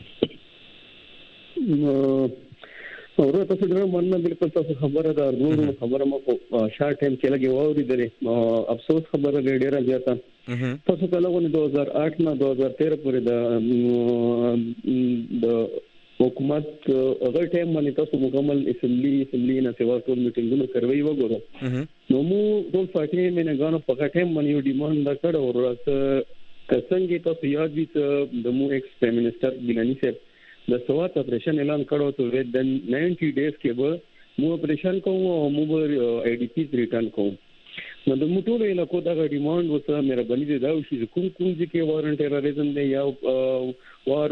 ورو تاسو ډېر مننه بالکل تاسو خبره ده ورو خبره ما په شارټ ټایم کې لګي واورېدلې افسوس خبره ده ډېره زیاته تاسو کله غوښنه 2008 نه 2013 پورې د حکومت هغه ټایم باندې تاسو مکمل اسمبلی نه سیوا ټول میټینګونه کوي وګورو نو مو ټول پارټي منګانو په هغه ټایم باندې یو ډیماند دا کړو او څنګه تاسو یاد دي د مو ایکس پرایم منسٹر ګیلانی صاحب د سوات اپریشن اعلان کړو ته ودن 90 ډیز کې به مو اپریشن کوو او مو آی ډی پی ریټرن کوو نو د موټو علاقو دا ډیماند وسه مهرباني دي دا شي کوم ځکه وارن ټیرریزم دی یا وار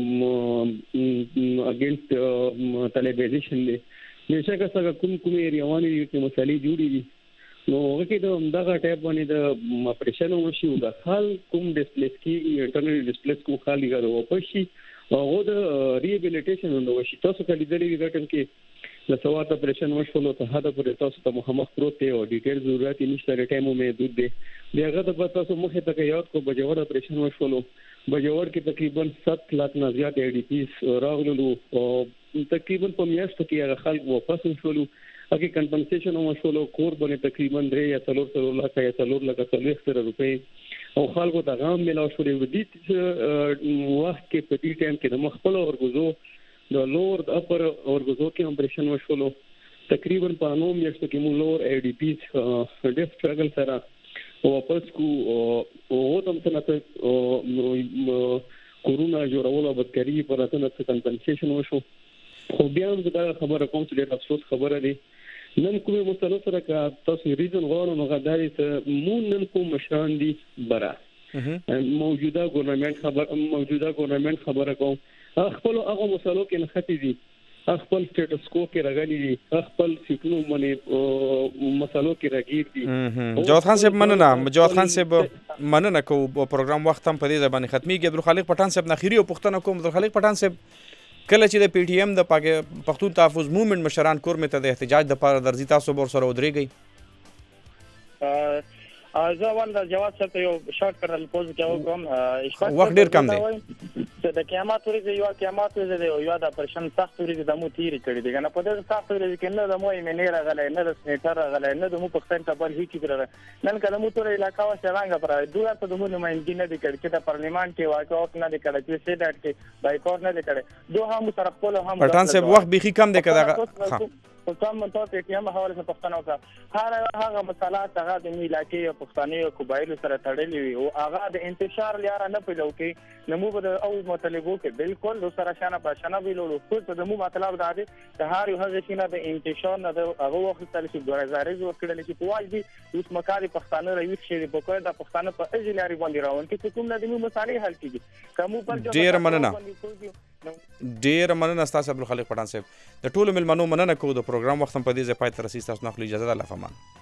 اگینست طالبانیزیشن دی نشه کا کوم ایریاوانی کې مسالې جوړې دي نو هغه کې دا ټایپ باندې د اپریشن وشي او د خال کوم ډیسپلیس کې انټرنل ډیسپلیس کوم خالي غو پشي او د ریهابیلیټیشن نو وشي تاسو کله دې غټن کې د سوات اپریشن وشولو ته هدا پر تاسو ته محمد پروت او ډیټیل ضرورت نشته ټایمو محدود دي دغه د تاسو مخه ته یاد کو بجوړ اپریشن وشولو بجوړ کې تقریبا 7 लाख نه زیات ای ډی پیس راغلو او تقریبا په میاشت کې هغه خلک واپس شولو هغه کمپنسیشن وشولو کور باندې تقریبا 3 یا 4 لک یا 4 لک 40 روپے او خلکو ته غام ملاو شوې و دي وخت کې په دې ټایم کې د مخبل اورګزو د لور د اپر اورګزو کې اپریشن وشولو تقریبا په نو میاشت کې مو لور ای ډی پیس ډېر سټرګل سره واپس کو او تم څنګه او کورونا جوړولو بدکاری پر اتنه کمپنسیشن وشو خو بیا هم دا خبره کوم چې ډېر افسوس خبره دي نن کومه مسله سره کا تاسو ریزن غواړو نو غداري ته مون نن کوم مشران دي برا موجوده ګورنمنت خبره کوم خپل هغه مسلو کې نختی دي خپل سټیټس کو کې راغلي دي خپل سیټونو باندې مسلو کې راګیر دي جواد خان صاحب مننه کو پروګرام وخت هم په دې ځبانه ختميږي عبدالخالق پټان صاحب نخيري او پښتنه کوم عبدالخالق پټان صاحب کله چې د پی ټی ایم د پښتون تحفظ موومېنټ مشران کورمه ته د احتجاج د لپاره درځي تاسو بور سره ودرېږئ زه ول د جواد صاحب یو شارټ کړل پوز کې کوم وخت ډیر کم دی چې د قیامت ورځ یو قیامت ورځ دی یو د پرشن سخت ورځ د مو تیری کړی دی کنه په دې سخت ورځ کې نه د مو ایمنیر غلې نه د سنټر غلې نه د مو پښتون ته بل هیڅ کړه نن کله مو تور علاقہ و شرانګ پر دوه ته د مو نمائندګي نه دی کړی چې د پارلیمان کې واکاوت نه دی کړی چې سیډټ کې بایکاټ نه دی کړی دوه هم سره خپل هم پټان صاحب وخت بيخي کم دی کړه کوم ته ته کې هم حواله څه پښتنو کا هغه مسالات هغه د ملاتي او پښتني او قبایل سره تړلې وي او هغه د انتشار لاره نه پیلو کې نمو به او مطالبو کې بالکل د سره شانه په شانه ویلو خو ته مو مطلب دا دی ته هر یو هغه شینه د انتشار نه هغه وخت تل شي 2000 ورکړل شي په واجب اوس مکاري پښتانه راوي شي په کوه د پښتانه په اجلاري باندې راون کې کوم نه د مسالې حل کیږي کوم پر ډیر مننه تاسو عبدالخالق پټان صاحب د ټولو ملمنو مننه کوو د پروګرام وخت په دې ځای پای ته رسیدل تاسو نه خپل اجازه الله فمان